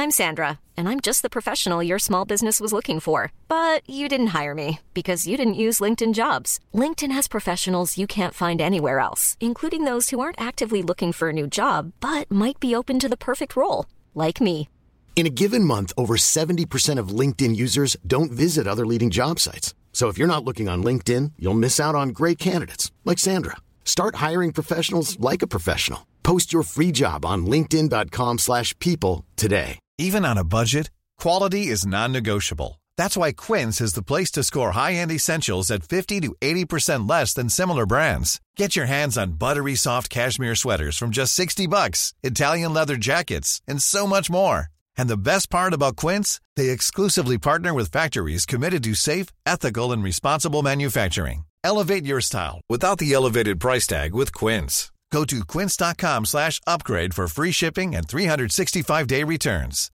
I'm Sandra, and I'm just the professional your small business was looking for. But you didn't hire me because you didn't use LinkedIn Jobs. LinkedIn has professionals you can't find anywhere else, including those who aren't actively looking for a new job, but might be open to the perfect role, like me. In a given month, over 70% of LinkedIn users don't visit other leading job sites. So if you're not looking on LinkedIn, you'll miss out on great candidates like Sandra. Start hiring professionals like a professional. Post your free job on linkedin.com/people today. Even on a budget, quality is non-negotiable. That's why Quince is the place to score high-end essentials at 50 to 80% less than similar brands. Get your hands on buttery soft cashmere sweaters from just $60, Italian leather jackets, and so much more. And the best part about Quince, they exclusively partner with factories committed to safe, ethical, and responsible manufacturing. Elevate your style without the elevated price tag with Quince. Go to quince.com/upgrade for free shipping and 365-day returns.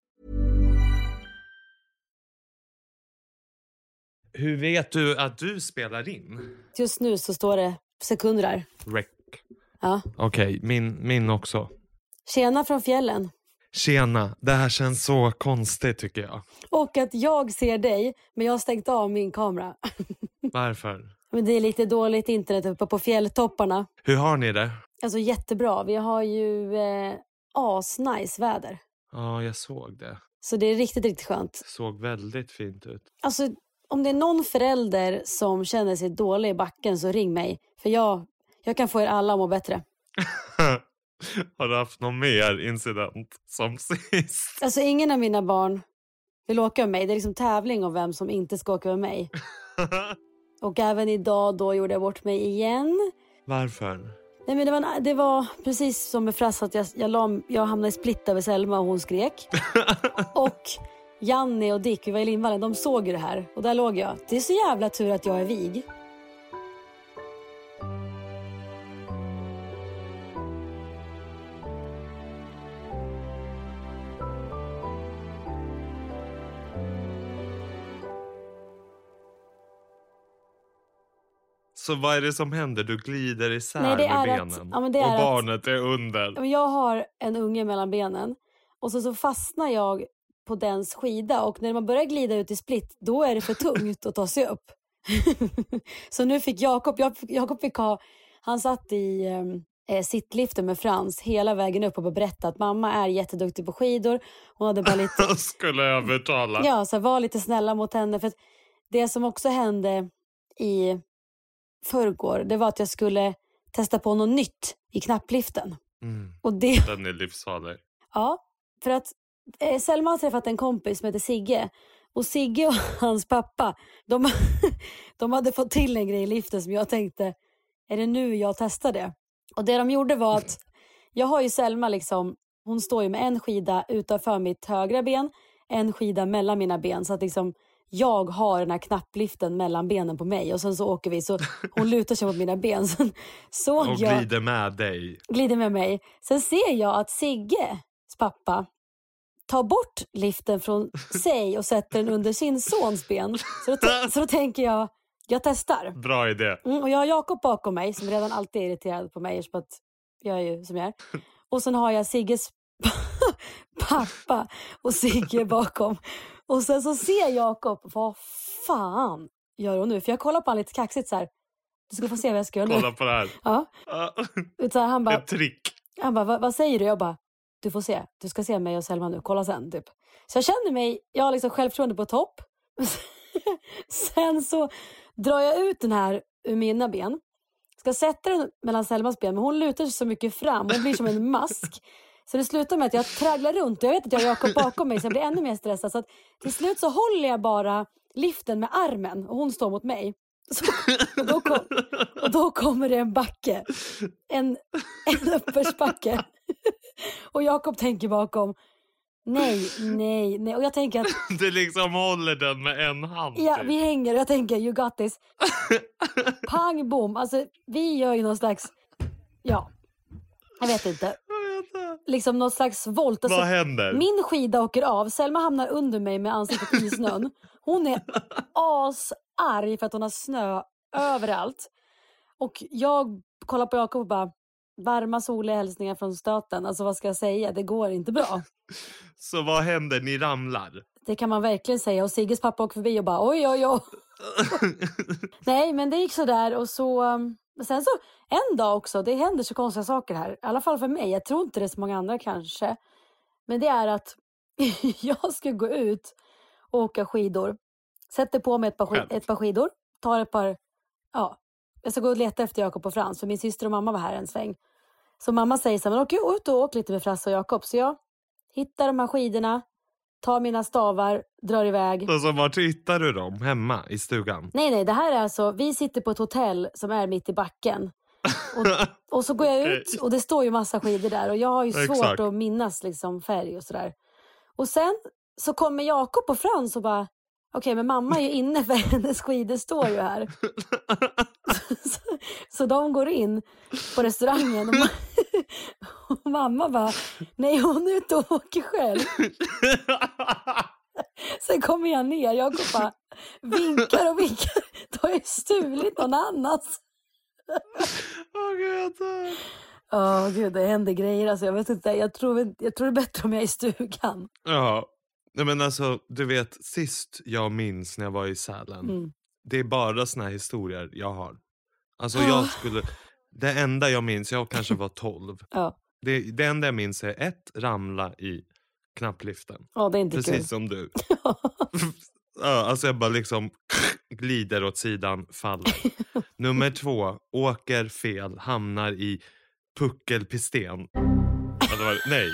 Hur vet du att du spelar in? Just nu så står det sekunder där. Rec. Ja. Okej, min också. Tjena från fjällen. Tjena, det här känns så konstigt tycker jag. Och att jag ser dig, men jag har stängt av min kamera. Varför? Men det är lite dåligt internet uppe på fjälltopparna. Hur har ni det? Alltså jättebra, vi har ju asnice väder. Ja, jag såg det. Så det är riktigt, riktigt skönt. Såg väldigt fint ut. Alltså, om det är någon förälder som känner sig dålig i backen så ring mig. För jag kan få er alla att må bättre. Har du haft någon mer incident som sist? Alltså ingen av mina barn vill åka med mig. Det är liksom tävling om vem som inte ska åka med mig. Och även idag då gjorde jag bort mig igen. Varför? Nej, men det var precis som med Frass att jag hamnade i split över Selma och hon skrek. Och Janni och Dick, vi var i Lindvallen, de såg ju det här. Och där låg jag. Det är så jävla tur att jag är vig. Så vad är det som händer? Du glider isär med benen och barnet är under. Jag har en unge mellan benen och så fastnar jag på dens skida och när man börjar glida ut i split då är det för tungt att ta sig upp. Så nu fick Jakob fick han satt i sittliften med Frans hela vägen upp och berättade att mamma är jätteduktig på skidor. Hon hade bara lite... Skulle övertala. Ja, så var lite snälla mot henne. För att det som också hände i förrgår, det var att jag skulle testa på något nytt i knappliften. Och den är livsfarlig. Ja, för att Selma har träffat en kompis som heter Sigge. Och Sigge och hans pappa, de hade fått till en grej i liften som jag tänkte, är det nu jag testar det? Och det de gjorde var att, jag har ju Selma liksom, hon står ju med en skida utanför mitt högra ben, en skida mellan mina ben, så att liksom jag har den här knappliften mellan benen på mig och sen så åker vi, så hon lutar sig mot mina ben. Sen såg och glider med dig. Glider med mig. Sen ser jag att Sigges pappa tar bort liften från sig och sätter den under sin sons ben. Så då tänker jag testar. Bra idé. Och jag har Jakob bakom mig som redan alltid är irriterad på mig för att jag är ju som jag är. Och sen har jag Sigges pappa och Sigge bakom. Och sen så ser Jakob, vad fan gör hon nu? För jag kollar på honom lite kaxigt så här. Du ska få se vad jag ska göra nu. Kolla på det här. Ja. Så här, han bara, ett trick. Han bara, vad säger du? Jag bara, du får se. Du ska se mig och Selma nu. Kolla sen typ. Så jag känner mig, jag har liksom självförtroende på topp. Sen så drar jag ut den här ur mina ben. Ska sätta den mellan Selmas ben. Men hon lutar sig så mycket fram. Hon blir som en mask. Så det slutar med att jag tragglar runt. Jag vet att jag har Jakob bakom mig så jag blir ännu mer stressad. Så att till slut så håller jag bara liften med armen. Och hon står mot mig. Och då kommer det en backe. En uppförsbacke. Och Jakob tänker bakom. Nej. Och jag tänker att... Du liksom håller den med en hand. Ja, typ. vi hänger och jag tänker, you got this. Pang, bom. Alltså, vi gör ju någon slags... Ja, jag vet inte. Liksom någon slags volt. Alltså, vad händer? Min skida åker av. Selma hamnar under mig med ansiktet i snön. Hon är asarg för att hon har snö överallt. Och jag kollar på Jakob och bara... varma soliga hälsningar från stöten. Alltså vad ska jag säga? Det går inte bra. Så vad händer? Ni ramlar? Det kan man verkligen säga. Och Sigges pappa åker förbi och bara oj. Nej, men det gick så där. Och så... Sen så en dag också, det händer så konstiga saker här. I alla fall för mig. Jag tror inte det är så många andra kanske. Men det är att jag ska gå ut och åka skidor. Sätter på mig ett par skidor. Tar ett par... Ja, jag ska gå och leta efter Jakob och Frans. För min syster och mamma var här en sväng. Så mamma säger så här, men åk ut och åk lite med Frasse och Jakob. Så jag hittar de här skidorna. Tar mina stavar, drar iväg. Och så vart hittar du dem? Hemma i stugan? Nej, det här är alltså, vi sitter på ett hotell som är mitt i backen. Och så går jag ut och det står ju massa skidor där. Och jag har ju svårt att minnas liksom färg och sådär. Och sen så kommer Jakob och Frans och bara, okej, men mamma är ju inne för hennes skidor står ju här. Så de går in på restaurangen och mamma bara, nej, hon är ute och åker själv. Sen kommer jag ner, jag går bara vinkar. Då har jag stulit någon annans. Gud, det händer grejer. Alltså, jag vet inte, jag tror det är bättre om jag är i stugan. Ja, men alltså, du vet, sist jag minns när jag var i Sälen. Det är bara såna här historier jag har. Alltså det enda jag minns, jag kanske var 12. Ja. Det enda jag minns är ramla i knappliften. Ja, det är inte precis kul. Som du. Alltså jag bara liksom glider åt sidan, faller. Nummer 2, åker fel, hamnar i puckelpisten. Nej.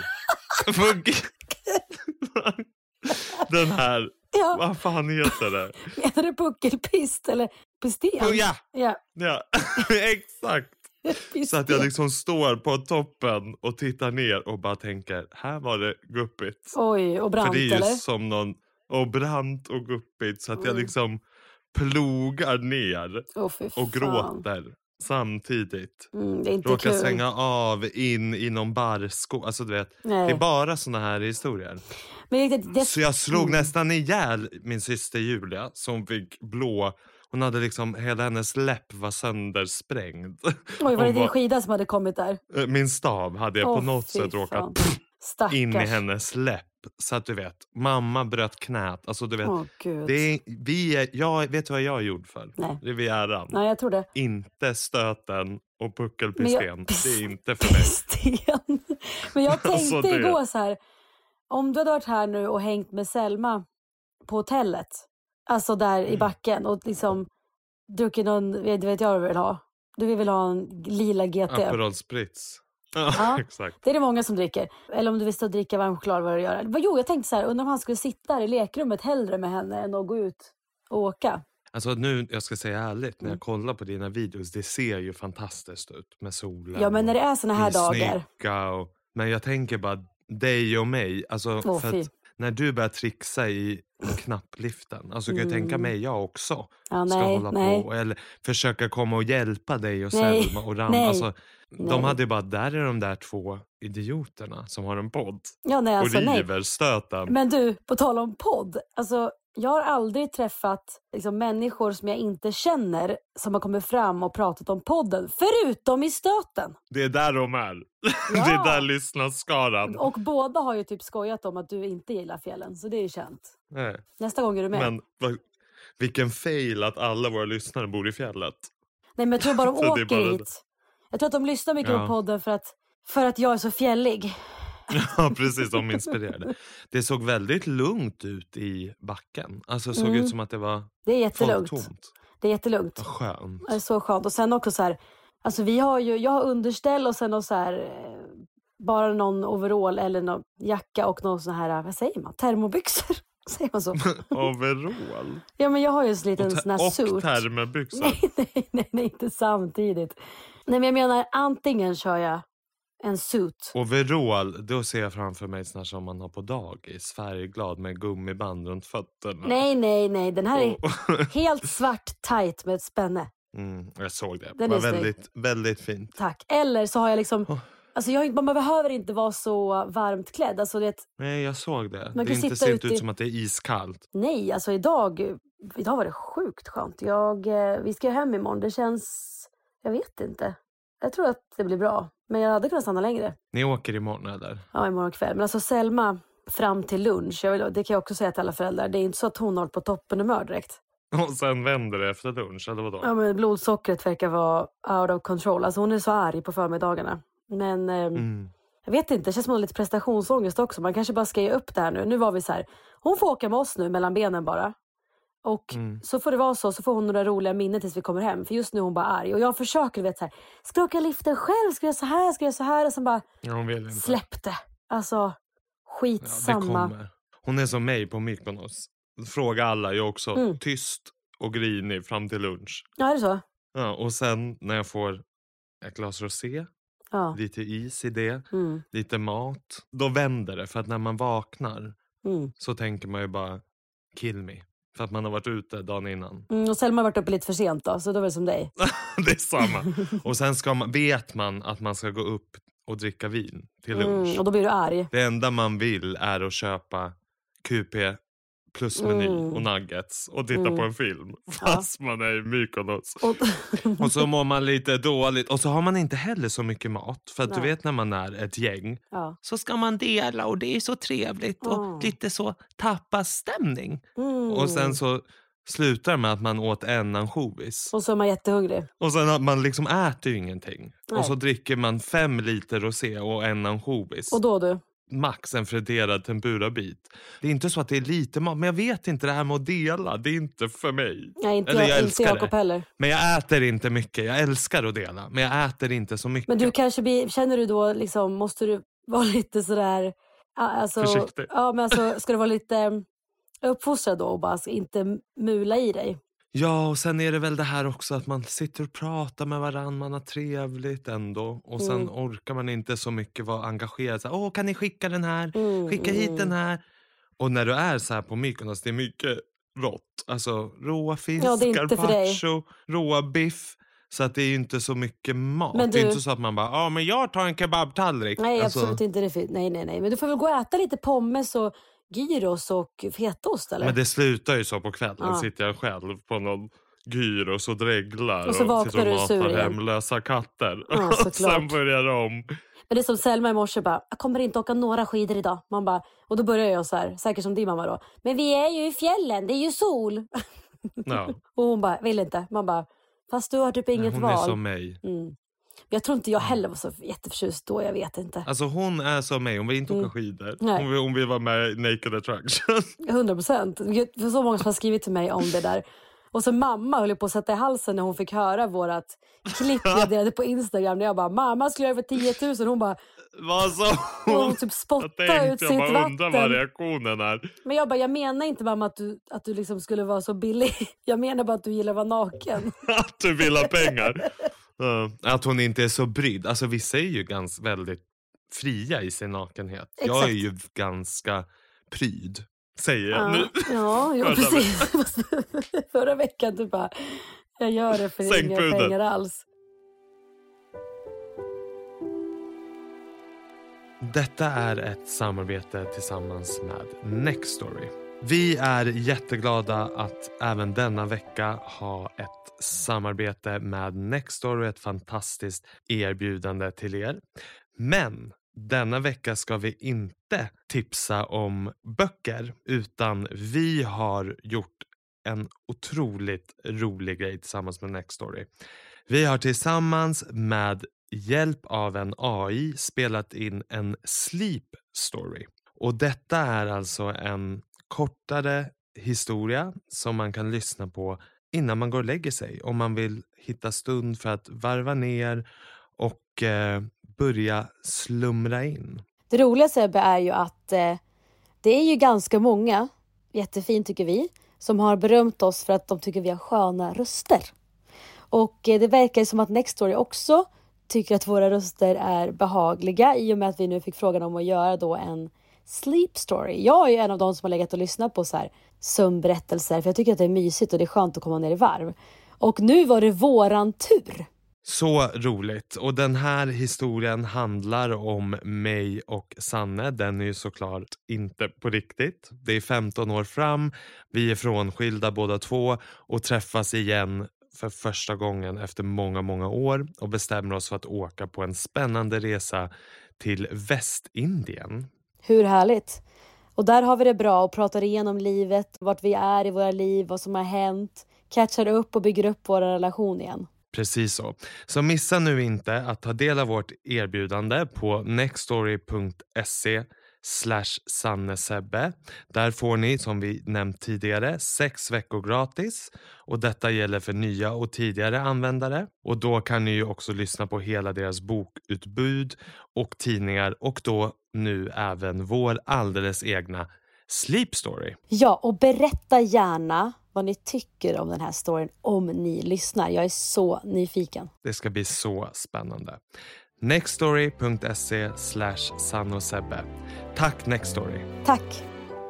Den här, vad fan heter det? Menar du puckelpist eller pisten? Ja. Exakt. Så att jag liksom står på toppen och tittar ner och bara tänker, här var det guppigt. Oj, och brant. För det är ju eller? som någon, och brant och guppigt, så att jag liksom plogar ner och gråter samtidigt. Det är inte råkar kul. svänga av in i någon barsko. Alltså du vet, det är bara såna här historier. Men så jag slog nästan ihjäl min syster Julia som fick blå. Hon hade liksom, hela hennes läpp var söndersprängd. Oj, var det din skida som hade kommit där? Min stav hade jag på något sätt råkat in i hennes läpp. Så att du vet, mamma bröt knät. Alltså du vet, jag vet vad jag är gjord för. Nej. Rivieran. Nej, jag tror det. Inte stöten och puckelpisten. Det är inte för mig. Men jag tänkte igår så här, om du hade varit här nu och hängt med Selma på hotellet, alltså där i backen, och liksom druckit någon, vet jag vad du vill ha. Du vill ha en lila GT. Aperol Spritz. Ja, exakt. Det är det många som dricker. Eller om du vill stå och dricka varm choklad, vad du gör. Jo, jag tänkte så här, undrar om han skulle sitta där i lekrummet hellre med henne än att gå ut och åka. Alltså nu, jag ska säga ärligt, när jag kollar på dina videos, det ser ju fantastiskt ut med solen. Ja, men när det är såna här dagar. Men jag tänker bara dig och mig, alltså för att när du börjar trixa i knappliften, alltså kan jag tänka mig jag också ska hålla på eller försöka komma och hjälpa dig och Selma och Ram. Alltså, de hade ju bara, där är de där 2 idioterna som har en podd. Ja, nej, alltså, och river stöten. Men du, på tal om podd, alltså jag har aldrig träffat liksom, människor som jag inte känner som har kommit fram och pratat om podden, förutom i stöten. Det är där de är. Ja. Det är där lyssnarskaran. Och båda har ju typ skojat om att du inte gillar fjällen, så det är ju känt. Nej. Nästa gång är du med. Men vilken fail att alla våra lyssnare bor i fjället. Nej, men jag tror bara de åker hit. Jag tror att de lyssnar mycket på podden för att jag är så fjällig. Ja, precis, de inspirerade. Det såg väldigt lugnt ut i backen. Alltså det såg ut som att det var det är jättelugnt. folktomt. Det är jättelugnt. Vad skönt. Det är så skönt. Och sen också så här, alltså jag har underställ och sen någon så här, bara någon overall eller någon jacka och någon sån här, vad säger man? Termobyxor. Säger man så? Overall? Ja, men jag har ju en liten sån här suit. Och termobyxor? Nej, inte samtidigt. Nej, men jag menar, antingen kör jag en suit. Overall, då ser jag framför mig sån här som man har på dagis. Färgglad med gummiband runt fötterna. Nej. Den här är helt svart tight med ett spänne. Jag såg det. Den var är väldigt, väldigt fint. Tack. Eller så har jag liksom... Alltså man behöver inte vara så varmt klädd. Alltså nej, jag såg det. Det ser inte ut som att det är iskallt. Nej, alltså idag var det sjukt skönt. Vi ska hem imorgon. Det känns... Jag vet inte. Jag tror att det blir bra. Men jag hade kunnat stanna längre. Ni åker imorgon eller? Ja, imorgon kväll. Men alltså Selma fram till lunch. Det kan jag också säga till alla föräldrar. Det är inte så att hon har på toppen direkt. Och sen vänder det efter lunch, eller vadå? Ja, men blodsockret verkar vara out of control. Alltså hon är så arg på förmiddagarna. Men jag vet inte, det känns som hon har lite prestationsångest också. Man kanske bara ska ge upp det här nu. Nu var vi så här, hon får åka med oss nu mellan benen bara. Och så får det vara så får hon några roliga minnen tills vi kommer hem. För just nu är hon bara arg. Och jag försöker, vet så här, ska jag åka liften själv? Ska jag så här? Ska jag så här? Och sen bara släppte. Alltså, skitsamma. Ja, det kommer. Hon är som mig på Mykonos. Fråga alla, jag är också tyst och grinig fram till lunch. Ja, är det så? Ja, och sen när jag får ett glas rosé, lite is i det, lite mat, då vänder det. För att när man vaknar så tänker man ju bara kill me. För att man har varit ute dagen innan. Och Selma har varit uppe lite för sent då, så då är det som dig. Det är samma. Och sen vet man att man ska gå upp och dricka vin till lunch. Och då blir du arg. Det enda man vill är att köpa QP plus meny och nuggets och titta på en film. Fast man är i Mykonos. Och så mår man lite dåligt. Och så har man inte heller så mycket mat. För att du vet när man är ett gäng. Så ska man dela och det är så trevligt. Och lite så tapasstämning. Och sen så slutar med att man åt en ansjovis. Och så är man jättehungrig. Och sen att man liksom äter ju ingenting. Nej. Och så dricker man 5 liter rosé och en ansjovis. Och då du? Max en friterad tempura-bit. Det är inte så att det är lite mat. Men jag vet inte, det här med att dela, det är inte för mig. Nej, inte jag älskar det. Heller. Men jag äter inte mycket. Jag älskar att dela. Men jag äter inte så mycket. Men du kanske känner du då liksom, måste du vara lite sådär alltså, försiktig? Ja, men alltså ska du vara lite uppfostrad då och bara inte mula i dig? Ja, och sen är det väl det här också att man sitter och pratar med varandra, man har trevligt ändå. Och sen orkar man inte så mycket vara engagerad. Så, kan ni skicka den här? Skicka hit den här. Och när du är så här på Mykonos, det är mycket rått. Alltså råa fisk, carpaccio, råa biff. Så att det är ju inte så mycket mat. Men det är inte så att man bara, men jag tar en kebabtallrik. Nej, alltså, absolut inte. Nej. Men du får väl gå och äta lite pommes och gyros och fetaost eller? Men det slutar ju så på kvällen. Sitter jag själv på någon gyros och dreglar. Och så vaknar du sur igen. Hemlösa katter. Ja, och sen börjar de om. Men det är som Selma i morse bara, jag kommer inte åka några skidor idag. Man bara, och då börjar jag så här, säkert som din mamma då. Men vi är ju i fjällen, det är ju sol. Ja. Och hon bara, vill inte. Man bara, fast du har typ inget val. Hon är som mig. Jag tror inte jag heller var så jätteförtjust då, jag vet inte. Alltså hon är som mig, hon vill inte åka skidor. Hon vill vara med i Naked Attraction. 100%. För så många som har skrivit till mig om det där. Och så mamma höll på att sätta i halsen när hon fick höra vårat klipp jag delade på Instagram. När jag bara, mamma skulle göra för 10 000. Hon bara, vad sa hon? Hon typ spottade ut sitt vatten. Jag undrar vad reaktionen är. Men jag bara, jag menar inte mamma att du liksom skulle vara så billig. Jag menar bara att du gillar att vara naken. Att du vill ha pengar. Att hon inte är så brydd. Alltså vissa är ju väldigt fria i sin nakenhet. Exakt. Jag är ju ganska pryd, säger jag nu. Ja, precis. Förra veckan du bara, jag gör det för inga pengar alls. Detta är ett samarbete tillsammans med Nextory. Vi är jätteglada att även denna vecka ha ett samarbete med Nextory, ett fantastiskt erbjudande till er. Men denna vecka ska vi inte tipsa om böcker, utan vi har gjort en otroligt rolig grej tillsammans med Nextory. Vi har tillsammans med hjälp av en AI spelat in en sleep story. Och detta är alltså en kortare historia som man kan lyssna på innan man går och lägger sig. Om man vill hitta stund för att varva ner och börja slumra in. Det roliga, Sebbe, är ju att det är ju ganska många, jättefint tycker vi, som har berömt oss för att de tycker vi har sköna röster. Och det verkar som att Nextory också tycker att våra röster är behagliga i och med att vi nu fick frågan om att göra då en sleep story. Jag är ju en av de som har legat och lyssnat på så här sömnberättelser, för jag tycker att det är mysigt och det är skönt att komma ner i varv. Och nu var det våran tur. Så roligt. Och den här historien handlar om mig och Sanne. Den är ju såklart inte på riktigt. Det är 15 år fram. Vi är frånskilda båda två och träffas igen för första gången efter många, många år och bestämmer oss för att åka på en spännande resa till Västindien. Hur härligt! Och där har vi det bra och pratar igenom livet, vart vi är i våra liv, vad som har hänt, catchar upp och bygger upp vår relation igen. Precis så. Så missa nu inte att ta del av vårt erbjudande på nextstory.se/sannesebbe. Där får ni, som vi nämnt tidigare, 6 veckor gratis. Och detta gäller för nya och tidigare användare. Och då kan ni ju också lyssna på hela deras bokutbud och tidningar. Och då nu även vår alldeles egna Sleep Story. Ja, och berätta gärna vad ni tycker om den här storyn om ni lyssnar. Jag är så nyfiken. Det ska bli så spännande. nextstory.se/sannosebbe. Tack Nextstory. Tack.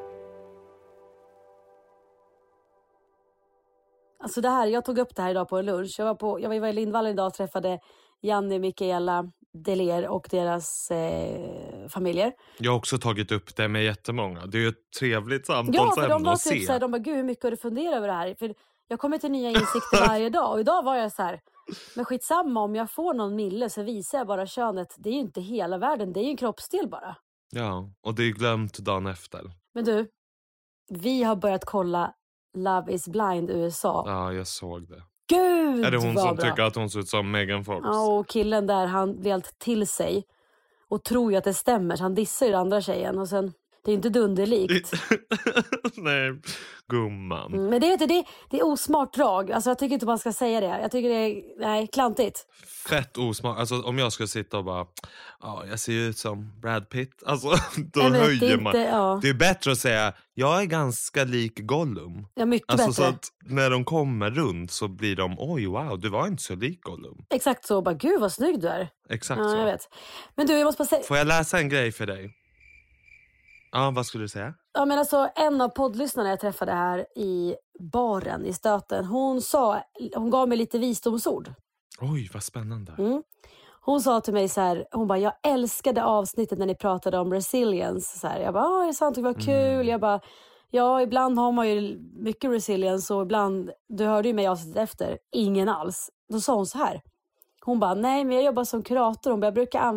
Alltså det här, jag tog upp det här idag på en lunch. Jag var i Lindvallen idag och träffade Janne, Mikaela, Deler och deras familjer. Jag har också tagit upp det med jättemånga. Det är ju ett trevligt samtal. Ja, för de var typ såhär, de bara, gud hur mycket har du funderat över det här? För jag kommer till nya insikter varje dag. Och idag var jag så här, men skitsamma om jag får någon mille så visar jag bara könet. Det är ju inte hela världen, det är ju en kroppsdel bara. Ja, och det är glömt dagen efter. Men du, vi har börjat kolla Love is blind USA. Ja, jag såg det. Gud, är det hon som bra. tycker att hon ser ut som Megan Fox? Ja, och killen där, han blir helt till sig och tror ju att det stämmer. Så han dissar ju den andra tjejen och sen, det är inte dunderlikt. Nej, gumman. Men det är osmart drag. Alltså jag tycker inte man ska säga det. Jag tycker det är klantigt. Fett osmart. Alltså om jag ska sitta och bara, ja, jag ser ju ut som Brad Pitt. Alltså då höjer man. Ja. Det är bättre att säga, jag är ganska lik Gollum. Ja, mycket alltså, bättre. Så att när de kommer runt så blir de, oj wow, du var inte så lik Gollum. Exakt så, bara gud vad snygg du är. Exakt ja, så. Jag vet. Men du, jag måste bara säga. Får jag läsa en grej för dig? Ja, vad skulle du säga? Ja, men alltså en av poddlyssnarna jag träffade här i baren i Stöten, hon gav mig lite visdomsord. Oj, vad spännande. Hon sa till mig så här, hon bara, jag älskade avsnittet när ni pratade om resilience. Så här, jag bara, det är sant, det var kul. Jag bara, ja, ibland har man ju mycket resilience och ibland, du hörde ju mig avsnittet efter, ingen alls. Då sa hon så här, hon bara, nej men jag jobbar som kurator. Hon bara,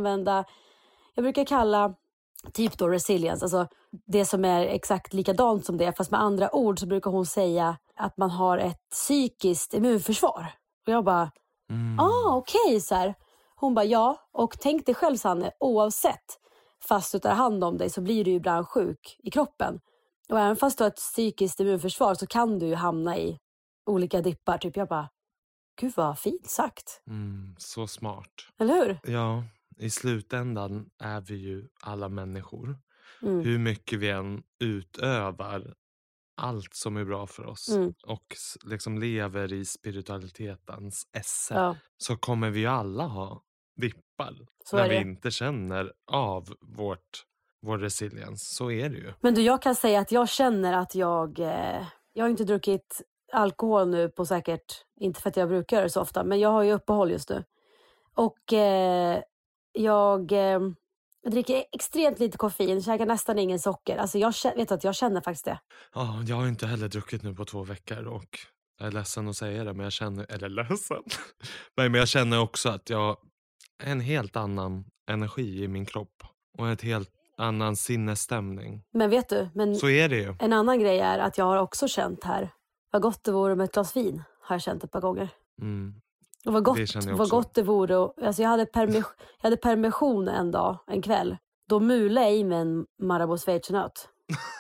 jag brukar kalla typ då resilience, alltså det som är exakt likadant som det, fast med andra ord så brukar hon säga att man har ett psykiskt immunförsvar. Och jag bara, okej, så här. Hon bara, ja, och tänk dig själv Sanne, oavsett fast du tar hand om dig så blir du ju ibland sjuk i kroppen. Och även fast du har ett psykiskt immunförsvar så kan du ju hamna i olika dippar. Typ jag bara, gud vad fint sagt. Så smart. Eller hur? Ja, i slutändan är vi ju alla människor. Hur mycket vi än utövar allt som är bra för oss och liksom lever i spiritualitetens esse, så kommer vi ju alla ha dippar så när vi inte känner av vår resiliens. Så är det ju. Men du, jag kan säga att jag känner att jag har inte druckit alkohol nu på säkert, inte för att jag brukar det så ofta, men jag har ju uppehåll just nu. Och jag dricker extremt lite koffein, käkar nästan ingen socker. Alltså jag vet att jag känner faktiskt det. Ja, jag har inte heller druckit nu på 2 veckor och jag är ledsen att säga det, men jag känner, eller ledsen. Nej, men jag känner också att jag har en helt annan energi i min kropp och ett helt annan sinnesstämning. Men vet du, så är det ju. En annan grej är att jag har också känt här, vad gott det vore med ett glas vin, har jag känt ett par gånger. Och vad gott det vore. Alltså jag hade permission en dag, en kväll. Då mulade jag i mig en Marabou schweizernöt.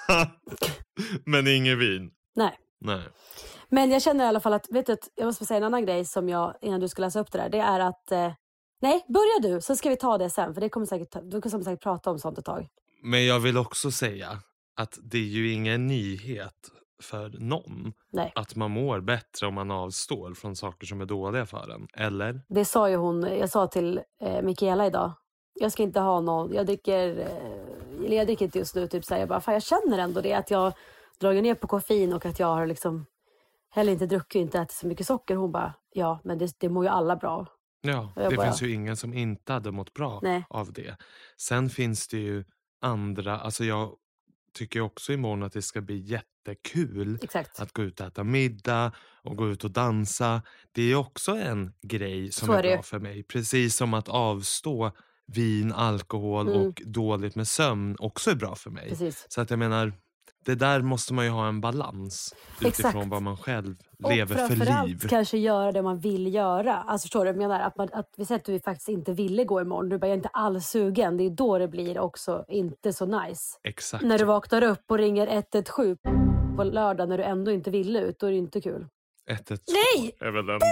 Men ingen vin? Nej. Men jag känner i alla fall att, vet du, jag måste säga en annan grej som jag, innan du ska läsa upp det där. Det är att, nej, börja du, så ska vi ta det sen. För du kommer säkert prata om sånt ett tag. Men jag vill också säga att det är ju ingen nyhet för någon. Nej. Att man mår bättre om man avstår från saker som är dåliga för en, eller? Det sa ju hon, jag sa till Mikaela idag. Jag ska inte ha någon, jag dricker inte just nu, typ så här, jag bara, fan jag känner ändå det, att jag drar ner på koffein och att jag har liksom heller inte druckit och inte ätit så mycket socker. Hon bara, ja men det mår ju alla bra. Ja, det finns ju ingen som inte hade mått bra av det. Sen finns det ju andra, alltså jag tycker också imorgon att det ska bli jättekul. Exakt. Att gå ut och äta middag och gå ut och dansa. Det är också en grej som är bra för mig. Precis som att avstå vin, alkohol och dåligt med sömn också är bra för mig. Precis. Så att jag menar, det där måste man ju ha en balans utifrån vad man själv lever för liv. Och framförallt kanske göra det man vill göra. Alltså förstår du, jag menar att vi säger att du faktiskt inte ville gå imorgon. Du bara, jag är inte alls sugen. Det är då det blir också inte så nice. Exakt. När du vaknar upp och ringer 117 på lördag när du ändå inte ville ut, då är det inte kul. 112. Nej! Är väl ändå.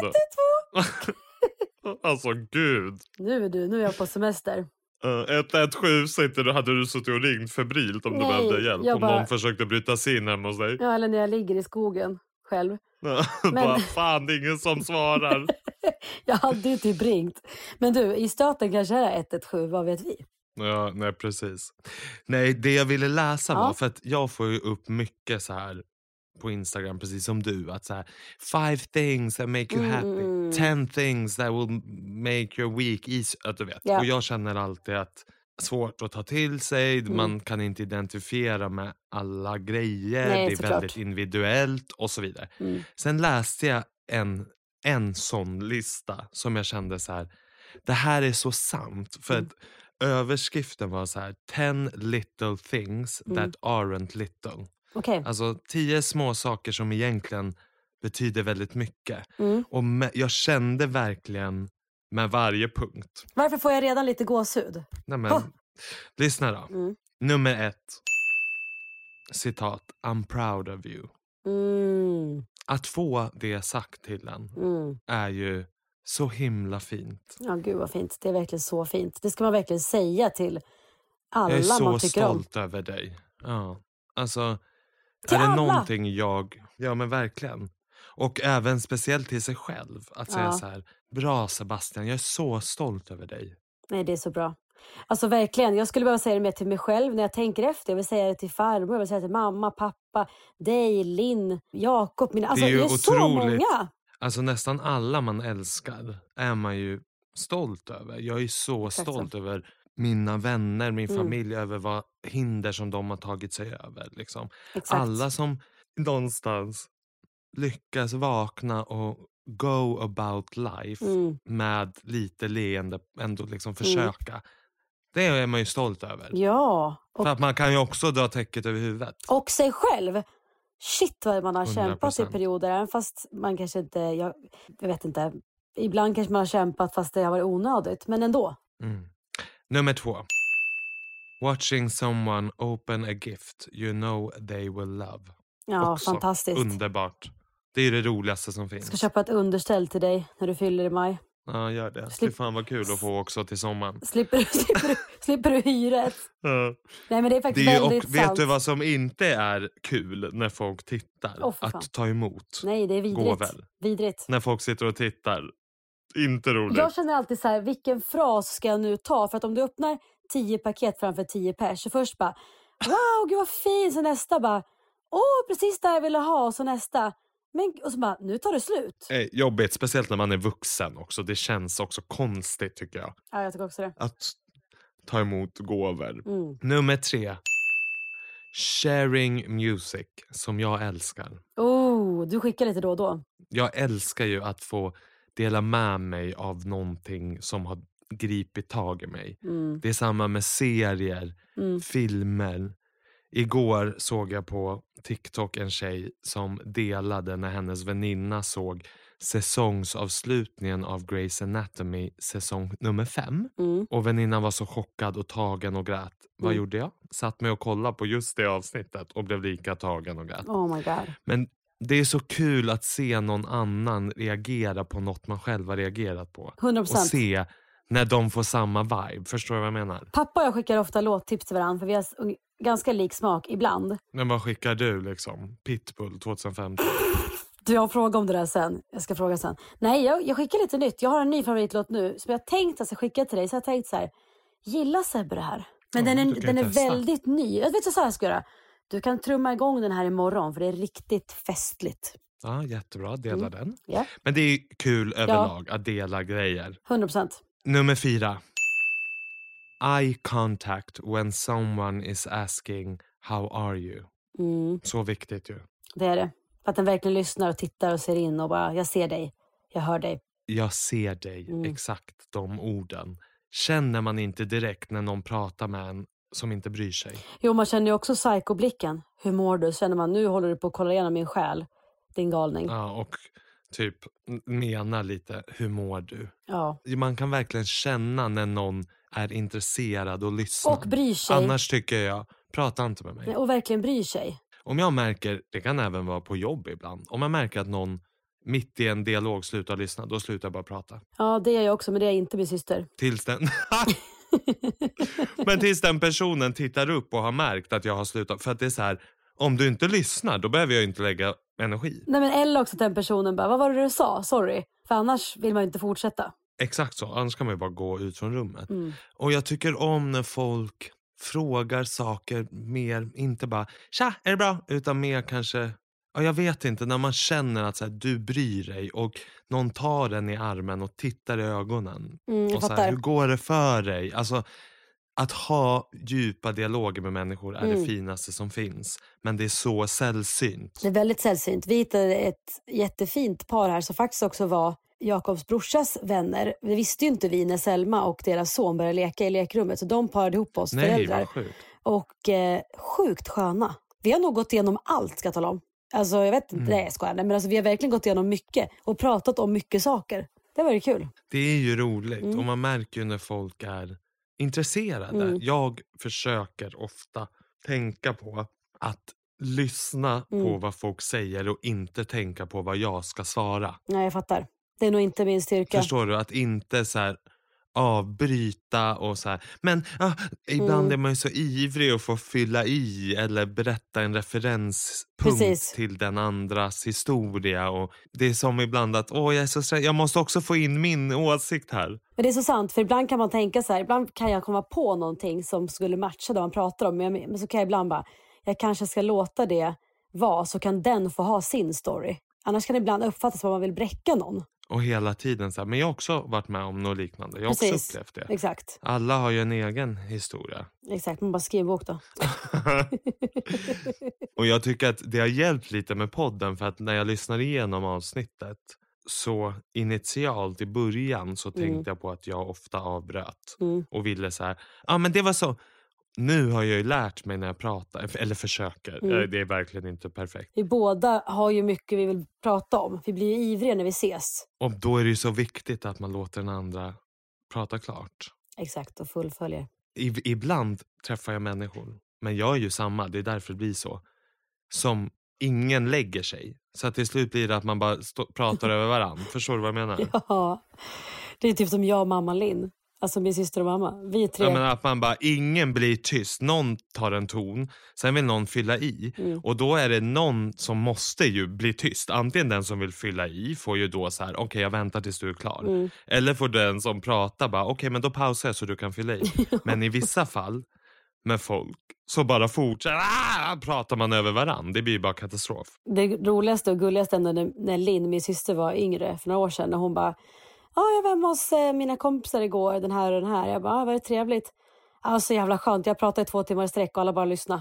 112! Alltså gud. Nu är jag på semester. 117 hade du suttit och ringt febrilt om du behövde hjälp. Om någon försökte bryta sig in hemma hos dig. Ja, eller när jag ligger i skogen själv. Men fan, det är ingen som svarar. Jag hade ju typ ringt. Men du, i staten kanske är 117, vad vet vi? Ja, nej precis. Nej, det jag ville läsa var, för att jag får ju upp mycket så här på Instagram, precis som du, att så här, 5 things that make you happy, 10 things that will make your week easy, att du vet. Yeah. Och jag känner alltid att svårt att ta till sig, man kan inte identifiera med alla grejer. Nej, det är väldigt individuellt och så vidare. Sen läste jag en sån lista som jag kände så här, det här är så sant, för att överskriften var så här, 10 little things that aren't little. Okay. Alltså 10 små saker som egentligen betyder väldigt mycket. Och jag kände verkligen med varje punkt. Varför får jag redan lite gåshud? Nej, men, lyssna då. Nummer 1. Citat. I'm proud of you. Att få det sagt till en är ju så himla fint. Ja, gud vad fint. Det är verkligen så fint. Det ska man verkligen säga till alla man tycker om. Jag är så stolt över dig. Ja, alltså... Är det någonting ja men verkligen. Och även speciellt till sig själv. Att säga så här, bra Sebastian, jag är så stolt över dig. Nej, det är så bra. Alltså verkligen, jag skulle behöva säga det mer till mig själv när jag tänker efter. Jag vill säga det till farmor, jag vill säga det till mamma, pappa, dig, Linn, Jakob. Alltså det är så många. Alltså nästan alla man älskar är man ju stolt över. Jag är så stolt över mina vänner, min familj, över vad hinder som de har tagit sig över. Liksom. Alla som någonstans lyckas vakna och go about life med lite leende, ändå liksom försöka. Det är man ju stolt över. Ja. För att man kan ju också dra täcket över huvudet. Och sig själv. Shit vad man har 100%. Kämpat i perioder. Även fast man kanske inte, jag vet inte. Ibland kanske man har kämpat fast det har varit onödigt. Men ändå. Nummer 2. Watching someone open a gift you know they will love. Ja, också fantastiskt. Underbart. Det är det roligaste som finns. Jag ska köpa ett underställ till dig när du fyller i maj. Ja, gör det. Det är fan vad kul att få också till sommaren. Slipper du hyra ett. Nej, men det är faktiskt väldigt sant. Vet du vad som inte är kul när folk tittar? Att ta emot. Nej, det är vidrigt. När folk sitter och tittar. Inte roligt. Jag känner alltid så här, vilken fras ska jag nu ta? För att om du öppnar 10 paket framför 10 pers, så först bara, wow, gud vad fin. Så nästa bara, precis där jag ville ha. Och så nästa, och så bara, nu tar det slut. Jobbigt, speciellt när man är vuxen också. Det känns också konstigt tycker jag. Ja, jag tycker också det. Att ta emot gåvor. Nummer 3. Sharing music, som jag älskar. Du skickar lite då och då. Jag älskar ju att få dela med mig av någonting som har gripit tag i mig. Det är samma med serier, filmer. Igår såg jag på TikTok en tjej som delade när hennes väninna såg säsongsavslutningen av Grey's Anatomy säsong nummer 5. Och väninnan var så chockad och tagen och grät. Vad gjorde jag? Satt mig och kollade på just det avsnittet och blev lika tagen och grät. Oh my God. Men det är så kul att se någon annan reagera på något man själv har reagerat på. 100%. Och se när de får samma vibe. Förstår du vad jag menar? Pappa och jag skickar ofta låttips till varandra för vi har ganska lik smak ibland. Men vad skickar du liksom? Pitbull 2015? Du, jag frågar om det där sen. Jag ska fråga sen. Nej, jag skickar lite nytt. Jag har en ny favoritlåt nu som jag tänkt att jag skickar till dig. Så jag tänkte så här, gilla Sebbe det här. Men den är väldigt ny. Jag vet så här jag ska göra. Du kan trumma igång den här imorgon för det är riktigt festligt. Ja, jättebra. Dela den. Yeah. Men det är kul överlag att dela grejer. 100%. Nummer 4. Eye contact when someone is asking how are you? Så viktigt ju. Det är det. För att den verkligen lyssnar och tittar och ser in och bara, jag ser dig, jag hör dig. Jag ser dig, exakt de orden. Känner man inte direkt när någon pratar med en som inte bryr sig? Jo, man känner ju också psykoblicken. Hur mår du? Känner man, nu håller du på att kolla igenom min själ. Din galning. Ja, och typ menar lite, hur mår du? Ja. Man kan verkligen känna när någon är intresserad och lyssnar. Och bryr sig. Annars tycker jag, prata inte med mig. Nej, och verkligen bryr sig. Om jag märker, det kan även vara på jobb ibland. Om jag märker att någon mitt i en dialog slutar lyssna, då slutar jag bara prata. Ja, det är jag också, men det är inte min syster. Men tills den personen tittar upp och har märkt att jag har slutat. För att det är så här, om du inte lyssnar, då behöver jag inte lägga energi. Nej, men eller också att den personen bara, vad var det du sa? Sorry. För annars vill man inte fortsätta. Exakt så, annars kan man ju bara gå ut från rummet. Och jag tycker om när folk frågar saker mer, inte bara, tja, är det bra? Utan mer kanske, ja, jag vet inte, när man känner att så här, du bryr dig och någon tar den i armen och tittar i ögonen. Och så här, hur går det för dig? Alltså, att ha djupa dialoger med människor är det finaste som finns. Men det är så sällsynt. Det är väldigt sällsynt. Vi hittade ett jättefint par här som faktiskt också var Jakobs brorsas vänner. Det visste ju inte vi när Selma och deras son började leka i lekrummet. Så de parade ihop oss föräldrar. Vad sjukt. Och sjukt sköna. Vi har nog gått igenom allt, ska jag tala om. Alltså jag vet inte, jag skojar. Men alltså, vi har verkligen gått igenom mycket. Och pratat om mycket saker. Det var ju kul. Det är ju roligt. Och man märker ju när folk är intresserade. Jag försöker ofta tänka på att lyssna på vad folk säger och inte tänka på vad jag ska svara. Nej, jag fattar. Det är nog inte min styrka. Förstår du? Att inte så här avbryta och så här. Men ibland är man ju så ivrig att få fylla i eller berätta en referenspunkt till den andras historia. Och det är som ibland att jag är så stressad. Jag måste också få in min åsikt här. Men det är så sant, för ibland kan man tänka så här. Ibland kan jag komma på någonting som skulle matcha det man pratar om. Men så kan jag ibland bara, jag kanske ska låta det vara, så kan den få ha sin story. Annars kan det ibland uppfattas som att man vill bräcka någon. Och hela tiden så här, men jag har också varit med om något liknande. Jag har också upplevt det. Exakt. Alla har ju en egen historia. Exakt, man bara skriver bok då. Och jag tycker att det har hjälpt lite med podden, för att när jag lyssnar igenom avsnittet så initialt i början så tänkte jag på att jag ofta avbröt. Och ville så här, men det var så. Nu har jag ju lärt mig när jag pratar, eller försöker. Det är verkligen inte perfekt. Vi båda har ju mycket vi vill prata om. Vi blir ju ivriga när vi ses. Och då är det ju så viktigt att man låter den andra prata klart. Exakt, och fullföljer. Ibland träffar jag människor, men jag är ju samma, det är därför det blir så. Som ingen lägger sig. Så att till slut blir det att man bara pratar över varandra. Förstår du vad jag menar? Ja, det är typ som jag och mamma Linn. Alltså min syster och mamma. Vi tre. Ja, men att man bara, ingen blir tyst. Någon tar en ton. Sen vill någon fylla i. Och då är det någon som måste ju bli tyst. Antingen den som vill fylla i får ju då så här, okej, jag väntar tills du är klar. Eller får den som pratar bara, okej, men då pausar jag så du kan fylla i. Men i vissa fall med folk så bara fortsätter pratar man över varann. Det blir bara katastrof. Det roligaste och gulligaste när Linn, min syster, var yngre för några år sedan. När hon bara, jag var hemma hos mina kompisar igår, den här och den här. Jag bara, var det trevligt? Så jävla skönt. Jag pratade i 2 timmar i sträck och alla bara lyssnade.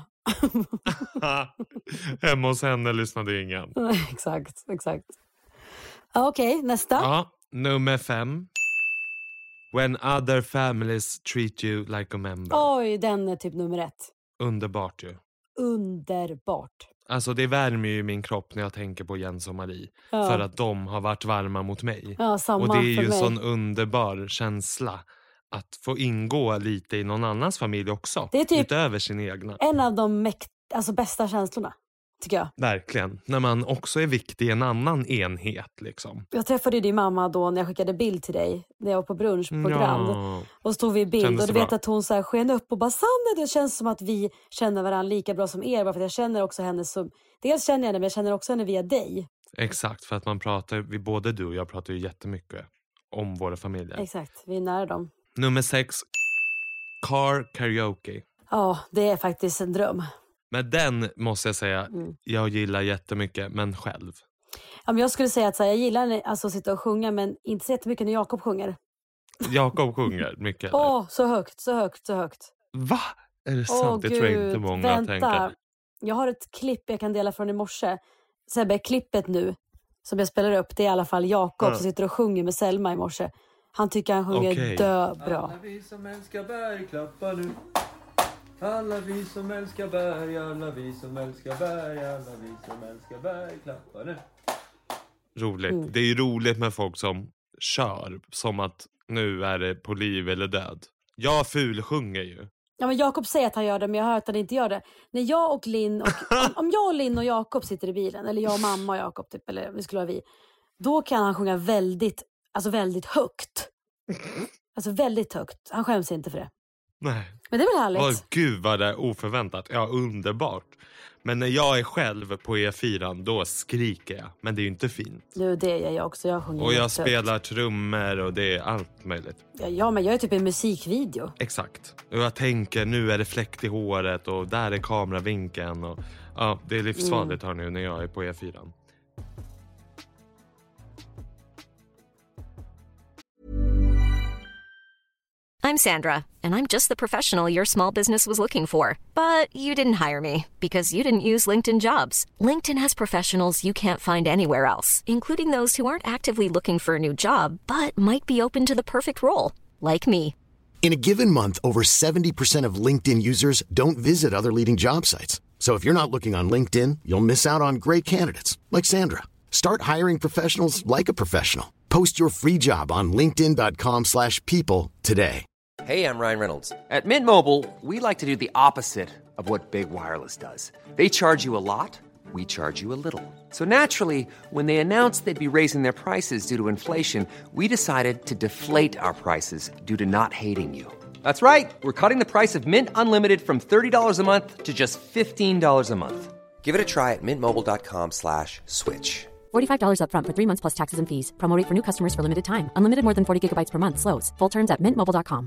Hemma hos henne lyssnade ingen. Exakt. Okej, nästa. Ja, nummer 5. When other families treat you like a member. Oj, den är typ nummer 1. Underbart ju. Underbart. Alltså det värmer ju min kropp när jag tänker på Jens och Marie. Ja. För att de har varit varma mot mig. Ja, samma. Och det är ju en sån underbar känsla att få ingå lite i någon annans familj också. Det är typ utöver sin egna. En av de bästa känslorna, tycker jag. Verkligen. När man också är viktig i en annan enhet liksom. Jag träffade din mamma då när jag skickade bild till dig. När jag var på brunch på Grand. Och stod vi i bild. Och du vet att hon så här sken upp och bara, Sanne, det känns som att vi känner varandra lika bra som er. Bara för att jag känner också henne som, dels känner jag henne, men jag känner också henne via dig. Exakt, för att man pratar, både du och jag pratar ju jättemycket om våra familjer. Exakt, vi är nära dem. Nummer 6. Car karaoke. Ja, det är faktiskt en dröm. Men den måste jag säga, jag gillar jättemycket, men själv. Ja, men jag skulle säga att så här, jag gillar alltså att sitta och sjunga, men inte så jättemycket när Jakob sjunger. Jakob sjunger mycket. Så högt. Va? Är det sant? Det tror jag inte många tänker. Jag har ett klipp jag kan dela från i morse. Sebbe, klippet nu som jag spelar upp, det är i alla fall Jakob som sitter och sjunger med Selma i morse. Han tycker han sjunger bra. Alla vi som älskar berg, klappa nu. Alla vi som älskar berg, alla vi som älskar berg, alla vi som älskar berg, klappa nu. Roligt. Det är ju roligt med folk som kör som att nu är det på liv eller död. Jag fulsjunger ju. Ja, men Jakob säger att han gör det, men jag hör att han inte gör det. När jag och Linn om jag och Linn och Jakob sitter i bilen, eller jag och mamma och Jakob typ, eller vi skulle vara vi, då kan han sjunga väldigt högt. Alltså väldigt högt. Han skäms inte för det. Nej. Men det är väl härligt. Gud vad det är oförväntat. Ja, underbart. Men när jag är själv på E4, då skriker jag. Men det är ju inte fint. Du, det är jag också. Jag sjunger och jag högt. spelar trummor och det är allt möjligt. Ja, men jag är typ en musikvideo. Exakt. Och jag tänker, nu är det fläkt i håret och där är kameravinkeln. Och, ja, det är livsfarligt här nu när jag är på E4. I'm Sandra, and I'm just the professional your small business was looking for. But you didn't hire me because you didn't use LinkedIn Jobs. LinkedIn has professionals you can't find anywhere else, including those who aren't actively looking for a new job, but might be open to the perfect role, like me. In a given month, over 70% of LinkedIn users don't visit other leading job sites. So if you're not looking on LinkedIn, you'll miss out on great candidates like Sandra. Start hiring professionals like a professional. Post your free job on linkedin.com/people today. Hey, I'm Ryan Reynolds. At Mint Mobile, we like to do the opposite of what Big Wireless does. They charge you a lot, we charge you a little. So naturally, when they announced they'd be raising their prices due to inflation, we decided to deflate our prices due to not hating you. That's right. We're cutting the price of Mint Unlimited from $30 a month to just $15 a month. Give it a try at mintmobile.com/switch. $45 up front for 3 months plus taxes and fees. Promo rate for new customers for limited time. Unlimited more than 40 gigabytes per month. Slows full terms at mintmobile.com.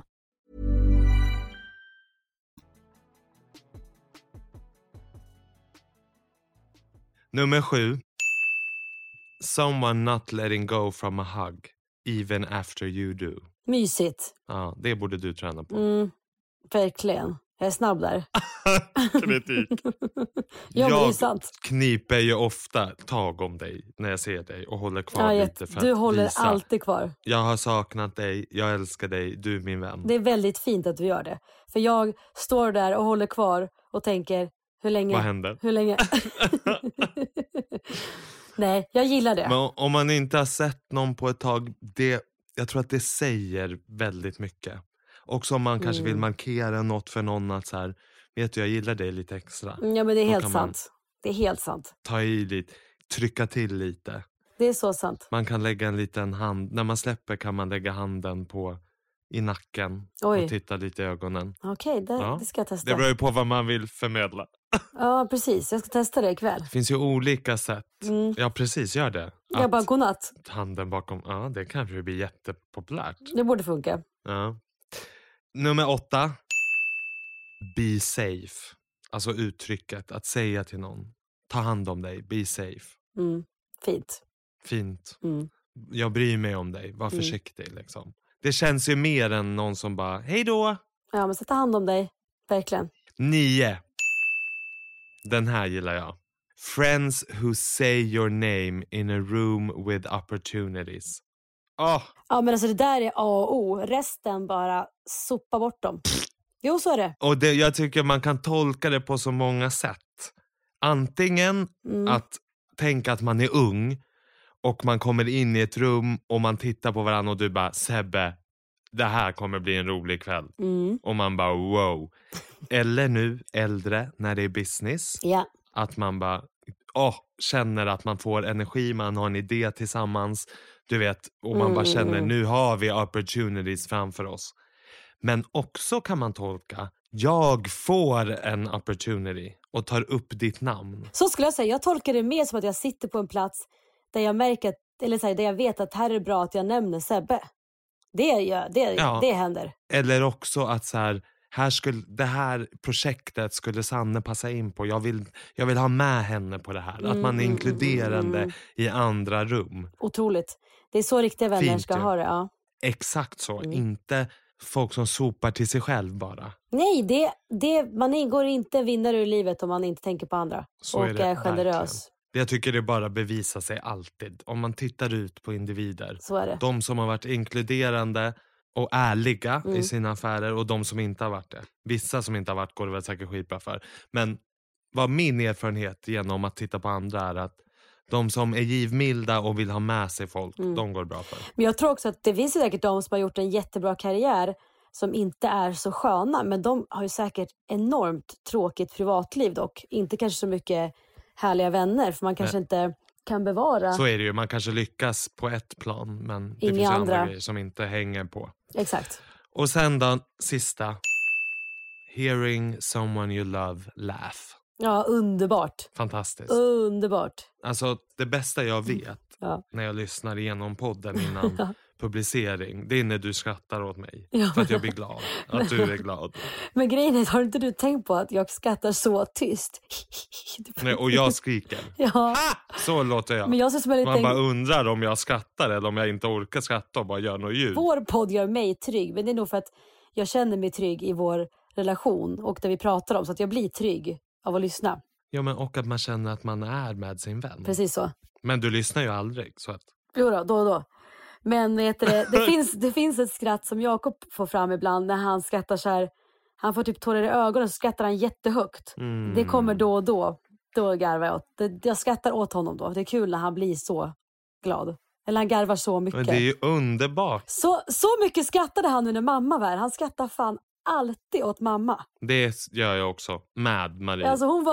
Nummer 7. Someone not letting go from a hug even after you do. Mysigt. Ja, det borde du träna på. Verkligen. Jag är snabb där. Kritik. Jag kniper ju ofta tag om dig när jag ser dig och håller kvar lite för du att håller visa. alltid kvar. Jag har saknat dig, jag älskar dig, du är min vän. Det är väldigt fint att du gör det. För jag står där och håller kvar och tänker, hur länge? Vad händer? Hur länge? Nej, jag gillar det. Men om man inte har sett någon på ett tag, jag tror att det säger väldigt mycket. Också om man kanske vill markera något för någon att så här, vet du, jag gillar dig lite extra. Ja, men det är helt sant. Det är helt sant. Ta i lite, trycka till lite. Det är så sant. Man kan lägga en liten hand, när man släpper kan man lägga handen i nacken. Oj. Och titta lite i ögonen. Okej, det ska jag testa. Det beror ju på vad man vill förmedla. Ja, precis. Jag ska testa det ikväll. Det finns ju olika sätt. Ja, precis, gör det. Jag bara, godnatt. Handen bakom, ja, det kanske blir jättepopulärt. Det borde funka. Ja. Nummer 8. Be safe. Alltså uttrycket, att säga till någon. Ta hand om dig, be safe. Fint. Jag bryr mig om dig, var försiktig liksom. Det känns ju mer än någon som bara, hej då. Ja, men så ta hand om dig, verkligen. 9. Den här gillar jag. Friends who say your name in a room with opportunities. Ja, men alltså det där är A och O. Resten bara sopa bort dem. Jo, så är det. Och jag tycker man kan tolka det på så många sätt. Antingen att tänka att man är ung och man kommer in i ett rum och man tittar på varandra och du bara, Sebbe, det här kommer bli en rolig kväll. Och man bara, wow. Eller nu, äldre, när det är business. Ja. Att man bara, känner att man får energi, man har en idé tillsammans. Du vet, och man bara känner, nu har vi opportunities framför oss. Men också kan man tolka, jag får en opportunity och tar upp ditt namn. Så skulle jag säga, jag tolkar det mer som att jag sitter på en plats där jag märker, eller så här, där jag vet att här är bra att jag nämner Sebbe. Det händer. Eller också att så här, det här projektet skulle Sanne passa in på. Jag vill ha med henne på det här. Att man är inkluderande i andra rum. Otroligt. Det är så riktiga vänner ska ha det. Ja. Exakt så. Inte folk som sopar till sig själv bara. Nej, man går inte vinnare ur livet om man inte tänker på andra. Så och är generös. Verkligen. Jag tycker det bara bevisar sig alltid. Om man tittar ut på individer. Så är det. De som har varit inkluderande och ärliga i sina affärer och de som inte har varit det. Vissa som inte har varit går det väl säkert skitbra för. Men vad min erfarenhet genom att titta på andra är att de som är givmilda och vill ha med sig folk, de går bra för. Men jag tror också att det finns säkert de som har gjort en jättebra karriär som inte är så sköna. Men de har ju säkert enormt tråkigt privatliv dock. Inte kanske så mycket härliga vänner för man kanske inte kan bevara. Så är det ju, man kanske lyckas på ett plan men det finns andra grejer som inte hänger på. Exakt. Och sen då, sista. Hearing someone you love laugh. Ja, underbart. Fantastiskt. Underbart. Alltså det bästa jag vet när jag lyssnar igenom podden innan publicering, det är när du skrattar åt mig. För att jag blir glad. Att du är glad. Men grejen är, har inte du tänkt på att jag skrattar så tyst? Nej, och jag skriker. Ja. Så låter jag. Men jag ser som man bara undrar om jag skrattar eller om jag inte orkar skratta och bara gör något ljud. Vår podd gör mig trygg, men det är nog för att jag känner mig trygg i vår relation och det vi pratar om, så att jag blir trygg av att lyssna. Ja, men och att man känner att man är med sin vän. Precis så. Men du lyssnar ju aldrig, så att... Jo då och då. Men det finns ett skratt som Jakob får fram ibland när han skrattar så här. Han får typ tårar i ögonen och så skrattar han jättehögt. Det kommer då och då. Då garvar jag åt. Jag skrattar åt honom då. Det är kul när han blir så glad. Eller han garvar så mycket. Men det är ju underbart. Så mycket skrattade han när mamma var. Han skrattar fan alltid åt mamma. Det gör jag också. Med Marie. Alltså hon var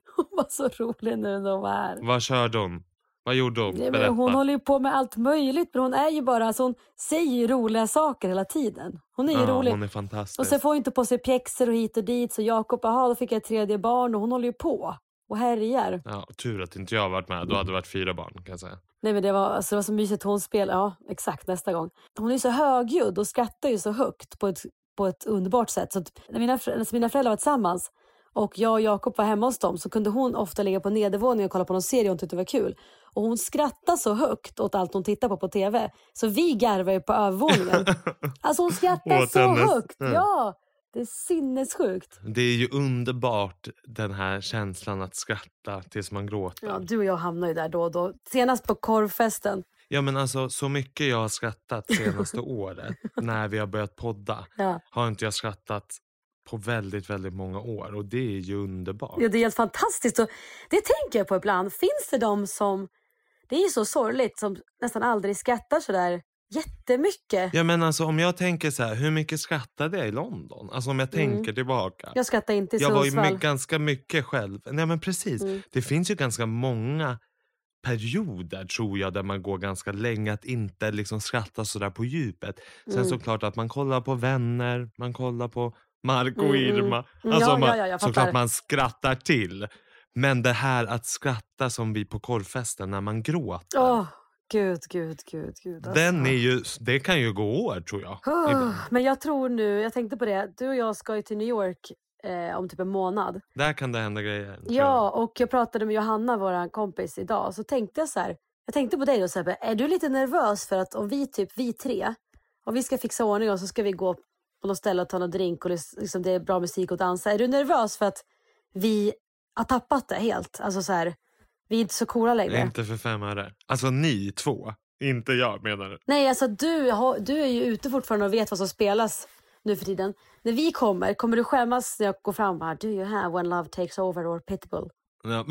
så rolig när de var här. Vad körde hon? Vad gjorde hon? Ja, men hon håller ju på med allt möjligt. Men hon är ju bara, alltså hon säger ju roliga saker hela tiden. Hon är ju rolig. Hon är fantastisk. Och så får hon inte på sig pjäxor och hit och dit. Så Jakob, då fick jag ett 3:e barn. Och hon håller ju på och härjar. Ja, tur att inte jag har varit med. Då hade det varit 4 barn, kan jag säga. Nej, men det var så mysigt hon spelade. Ja, exakt, nästa gång. Hon är så högljudd och skrattar ju så högt på ett underbart sätt. Så att när mina föräldrar var tillsammans och jag och Jakob var hemma hos dem, så kunde hon ofta ligga på nedervåningen och kolla på någon serie hon tyckte var kul. Och hon skrattar så högt åt allt hon tittar på tv. Så vi garvar ju på övervåningen. Alltså hon skrattar så högt. Ja, det är sinnessjukt. Det är ju underbart, den här känslan att skratta tills man gråter. Ja, du och jag hamnar ju där då och då. Senast på korvfesten. Ja, men alltså så mycket jag har skrattat senaste året när vi har börjat podda har inte jag skrattat på väldigt, väldigt många år. Och det är ju underbart. Ja, det är helt fantastiskt. Och det tänker jag på ibland. Finns det de som, det är ju så sorgligt, som nästan aldrig skrattar så där jättemycket? Ja, men alltså om jag tänker så här, hur mycket skrattade jag i London? Alltså om jag tänker tillbaka. Jag skrattar inte i Jag Sundsvall. var ju ganska mycket själv. Nej, men precis. Det finns ju ganska många perioder, tror jag, där man går ganska länge att inte liksom skratta så där på djupet. Sen såklart att man kollar på Vänner, man kollar på Mark och Irma. Alltså såklart man skrattar till. Men det här att skratta som vi på korvfesten när man gråter. Gud. Alltså. Den är ju, det kan ju gå år, tror jag. Men jag tror nu, jag tänkte på det, du och jag ska ju till New York om typ en månad. Där kan det hända grejer. Ja, och jag pratade med Johanna, vår kompis, idag. Så tänkte jag så här, jag tänkte på dig och så här, är du lite nervös för att om vi 3, om vi ska fixa ordning och så ska vi gå på något ställe och ta någon drink och liksom det är bra musik och dansa. Är du nervös för att vi har tappat det helt? Alltså så här, vi är inte så coola längre. Inte för 5 öre. Alltså ni 2, inte jag, menar du? Nej, alltså du är ju ute fortfarande och vet vad som spelas nu för tiden. När vi kommer du skämmas när jag går fram och bara, do you have When Love Takes Over or Pitbull? Ja,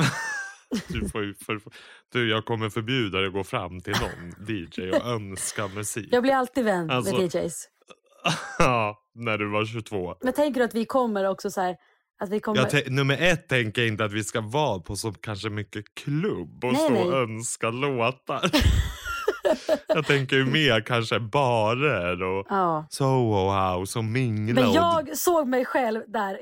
du får ju jag kommer förbjuda dig att gå fram till någon DJ och önska musik. Jag blir alltid vän med DJs. Ja, när du var 22. Men tänker du att vi kommer också så här, att vi kommer... Nummer 1 tänker jag inte att vi ska vara på så kanske mycket klubb och stå och önska låtar. Jag tänker ju mer kanske barer och Soho House och mingla. Men jag såg mig själv där.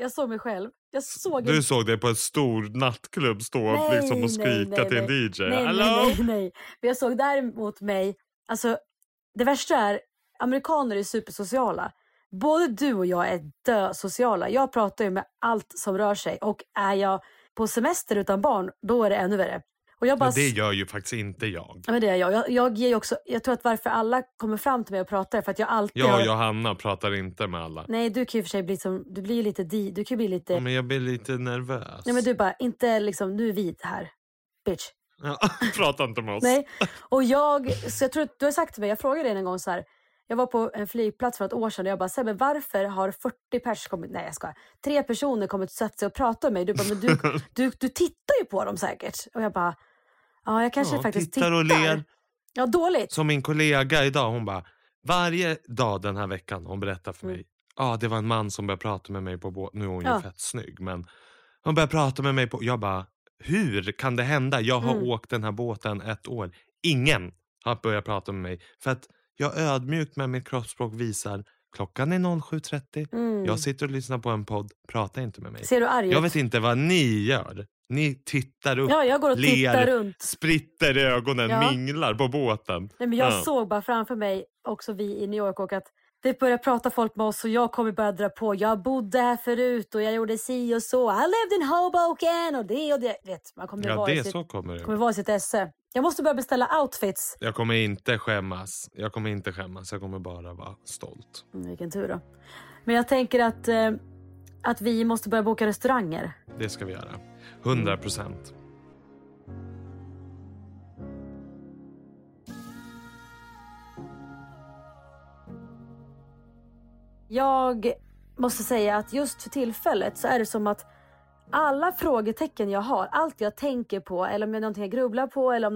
Du såg det på en stor nattklubb stå liksom och skrika till en DJ. Nej. Men jag såg däremot mig. Alltså, det värsta är, amerikaner är supersociala. Både du och jag är sociala. Jag pratar ju med allt som rör sig. Och är jag på semester utan barn, då är det ännu värre. Och jag bara, det gör ju faktiskt inte jag. Men det är jag ger ju också, jag tror att varför alla kommer fram till mig och pratar för att jag alltid Johanna pratar inte med alla. Nej, du kan ju för sig bli som, du blir lite du kan bli lite. Ja, men jag blir lite nervös. Nej, men du bara inte liksom, du är vid här. Bitch. Ja, prata inte med oss. Nej. Och så jag tror att du har sagt till mig, jag frågade dig en gång så här. Jag var på en flygplats för ett år sedan och jag bara, Sebbe, varför har 40 pers kommit, nej jag ska 3 personer kommit och satt sig och pratat med mig. Du bara, men du tittar ju på dem säkert. Och jag bara, ja jag kanske faktiskt tittar. Och ler. Ja, dåligt. Som min kollega idag, hon bara, varje dag den här veckan, hon berättar för mig. Det var en man som började prata med mig på båten. Nu är hon ju fett snygg, men hon började prata med mig på, jag bara, hur kan det hända? Jag har åkt den här båten 1 år. Ingen har börjat prata med mig. För att jag ödmjukt med mitt kroppsspråk visar, klockan är 07.30. Jag sitter och lyssnar på en podd, prata inte med mig. Ser du arg ut? Jag vet inte vad ni gör. Ni tittar upp, jag går och tittar runt. Spritter i ögonen, minglar på båten. Nej, men jag såg bara framför mig, också vi i New York, och att det börjar prata folk med oss och jag kommer börja dra på. Jag bodde här förut och jag gjorde si och så. I lived in Hoboken och det. Vet, man kommer kommer vara i sitt esse. Jag måste börja beställa outfits. Jag kommer inte skämmas. Jag kommer bara vara stolt. Vilken tur då. Men jag tänker att vi måste börja boka restauranger. Det ska vi göra. 100%. Jag måste säga att just för tillfället så är det som att alla frågetecken jag har, allt jag tänker på, eller om jag någonting jag grubblar på, eller om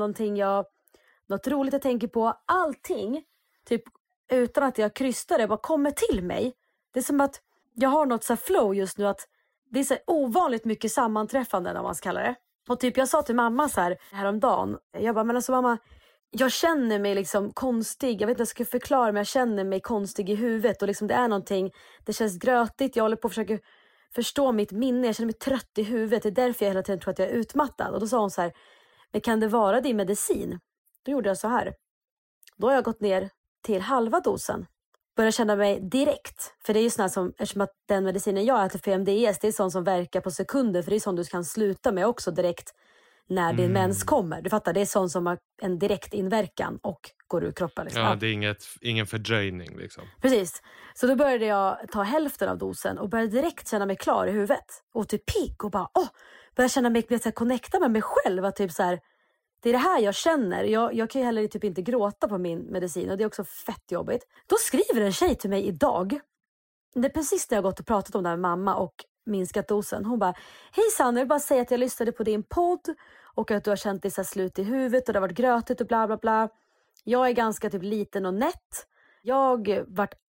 något roligt jag tänker på, allting typ utan att jag krystar det bara kommer till mig. Det är som att jag har något så flow just nu, att det är så ovanligt mycket sammanträffanden, om man ska kalla det. Och typ jag sa till mamma så här häromdagen, jag bara, men alltså mamma, jag känner mig liksom konstig. Jag vet inte hur jag ska förklara, men jag känner mig konstig i huvudet. Och liksom det är någonting, det känns grötigt. Jag håller på att försöka förstå mitt minne. Jag känner mig trött i huvudet. Det är därför jag hela tiden tror att jag är utmattad. Och då sa hon så här, men kan det vara din medicin? Då gjorde jag så här. Då har jag gått ner till halva dosen. Börjar känna mig direkt. För det är ju sån här som, eftersom att den medicinen jag äter för MDS, det är sån som verkar på sekunder. För det är sån du kan sluta med också direkt när din mens kommer. Du fattar, det är sånt som har en direkt inverkan och går ur kroppen. Liksom. Ja, det är ingen fördröjning liksom. Precis. Så då började jag ta hälften av dosen och började direkt känna mig klar i huvudet. Och typ pigg och bara, började känna mig att connecta med mig själv. Att typ så här, det är det här jag känner. Jag kan ju heller typ inte gråta på min medicin och det är också fett jobbigt. Då skriver en tjej till mig idag. Det är precis när jag gått och pratat om det här med mamma och minskat dosen. Hon bara, hej Sanna, jag vill bara säga att jag lyssnade på din podd och att du har känt dig så slut i huvudet och det har varit grötigt och bla bla bla. Jag är ganska typ liten och nätt. Jag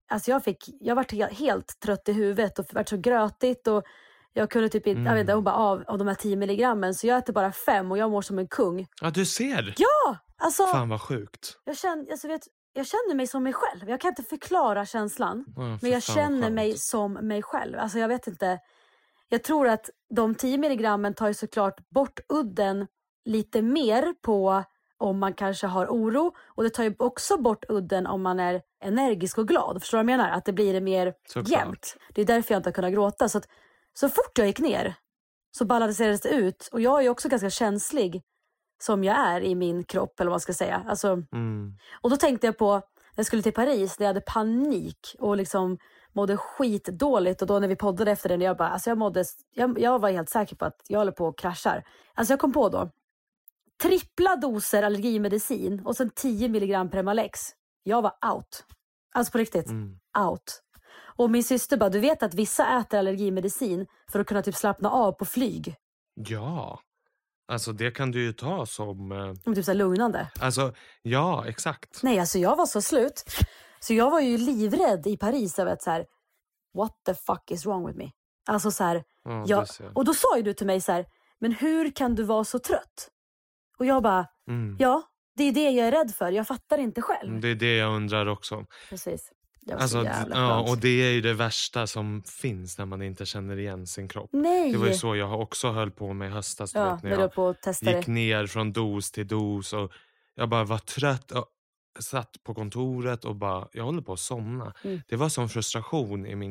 vart helt trött i huvudet och varit så grötigt och jag kunde typ inte, jag vet inte, hon bara av de här 10 milligrammen så jag äter bara 5 och jag mår som en kung. Ja, du ser. Ja, alltså. Fan vad sjukt. Jag känner mig som mig själv. Jag kan inte förklara känslan. Men jag känner mig som mig själv. Alltså jag vet inte. Jag tror att de 10 milligrammen tar ju såklart bort udden lite mer på om man kanske har oro. Och det tar ju också bort udden om man är energisk och glad. Förstår du vad jag menar? Att det blir mer jämnt. Det är därför jag inte har kunnat gråta. Så fort jag gick ner så balanserades det ut. Och jag är ju också ganska känslig som jag är i min kropp, eller vad man ska säga. Alltså, och då tänkte jag på, när jag skulle till Paris, när jag hade panik och liksom mådde skitdåligt. Och då när vi poddade efter det, jag bara, alltså jag var helt säker på att jag håller på att kraschar. Alltså jag kom på då, trippla doser allergimedicin och sen 10 milligram Premalex. Jag var out. Alltså på riktigt, out. Och min syster bara, du vet att vissa äter allergimedicin för att kunna typ slappna av på flyg. Ja. Alltså det kan du ju ta som typ så här lugnande. Alltså, ja, exakt. Nej, alltså jag var så slut. Så jag var ju livrädd i Paris över att så här, what the fuck is wrong with me? Alltså så här, och då sa ju du till mig så här, men hur kan du vara så trött? Och jag bara, ja, det är det jag är rädd för. Jag fattar inte själv. Det är det jag undrar också. Precis. Alltså, och det är ju det värsta som finns när man inte känner igen sin kropp. Nej. Det var ju så jag också höll på med höstas. Ja, vet, när jag gick ner från dos till dos och jag bara var trött och satt på kontoret och bara, jag håller på att somna. Det var sån frustration i min kropp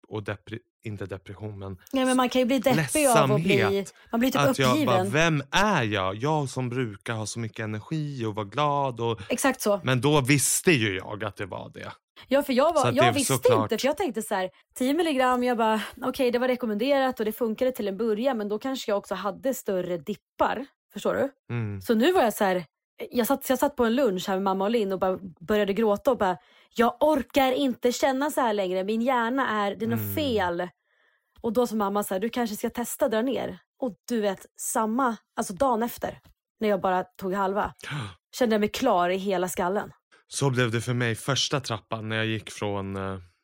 och inte depression men, men man kan ju bli deppig av att bli, man blir typ att uppgiven. Jag bara, vem är jag? Jag som brukar ha så mycket energi och vara glad. Exakt så. Men då visste ju jag att det var det. Ja, för jag visste inte, för jag tänkte så här 10 milligram, jag bara okej, det var rekommenderat och det funkade till en början, men då kanske jag också hade större dippar, förstår du? Så nu var jag så här, jag satt på en lunch här med mamma och Linn och bara började gråta och bara, jag orkar inte känna så här längre, min hjärna det är något fel. Och då sa mamma så här, du kanske ska testa dra ner. Och du vet, dagen efter, när jag bara tog halva, kände jag mig klar i hela skallen. Så blev det för mig första trappan när jag gick från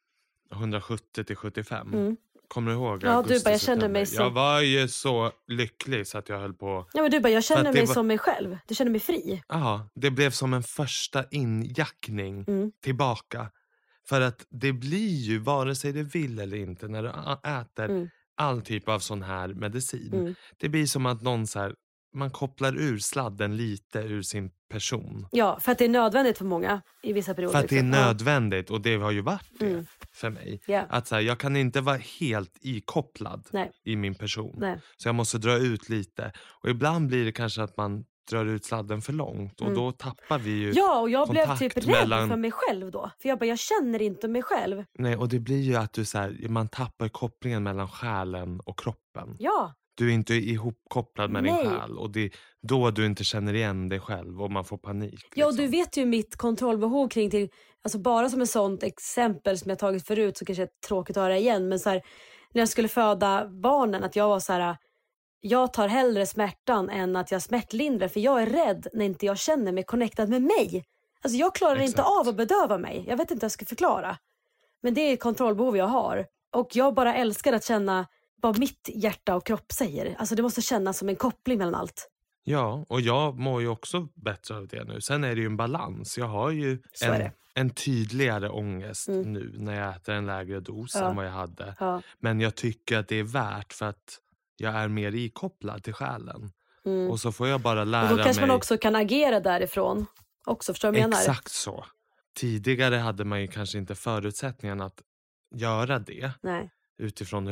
170 till 75. Kommer du ihåg? Ja, du bara, jag kände mig så... Jag var ju så lycklig så att jag höll på... Ja, men du bara, jag kände mig som mig själv. Du kände mig fri. Ja, det blev som en första injackning tillbaka. För att det blir ju, vare sig du vill eller inte, när du äter all typ av sån här medicin. Det blir som att någon så här, man kopplar ur sladden lite ur sin person. Ja, för att det är nödvändigt för många i vissa perioder. För att det är nödvändigt, och det har ju varit det för mig. Yeah. Att så här, jag kan inte vara helt ikopplad i min person. Nej. Så jag måste dra ut lite. Och ibland blir det kanske att man drar ut sladden för långt. Och då tappar vi ju Ja, och jag blev typ rädd mellan... för mig själv då. För jag känner inte mig själv. Nej, och det blir ju att du så här, man tappar kopplingen mellan själen och kroppen. Ja. Du är inte ihopkopplad med din själ. Och det är då du inte känner igen dig själv och man får panik. Liksom. Ja, och du vet ju mitt kontrollbehov kring till... Alltså bara som ett sånt exempel som jag tagit förut, så kanske det är tråkigt att höra igen. Men så här, när jag skulle föda barnen, att jag var så här... Jag tar hellre smärtan än att jag smärtlindrar. För jag är rädd när inte jag känner mig connectad med mig. Alltså jag klarar inte av att bedöva mig. Jag vet inte hur jag ska förklara. Men det är ett kontrollbehov jag har. Och jag bara älskar att känna vad mitt hjärta och kropp säger. Alltså det måste kännas som en koppling mellan allt. Ja, och jag mår ju också bättre av det nu. Sen är det ju en balans. Jag har ju en tydligare ångest nu när jag äter en lägre dos än vad jag hade. Ja. Men jag tycker att det är värt för att jag är mer ikopplad till själen. Och så får jag bara lära mig... Och då kanske man också kan agera därifrån. Också, förstår du vad jag menar? Exakt så. Tidigare hade man ju kanske inte förutsättningen att göra det. Nej. Utifrån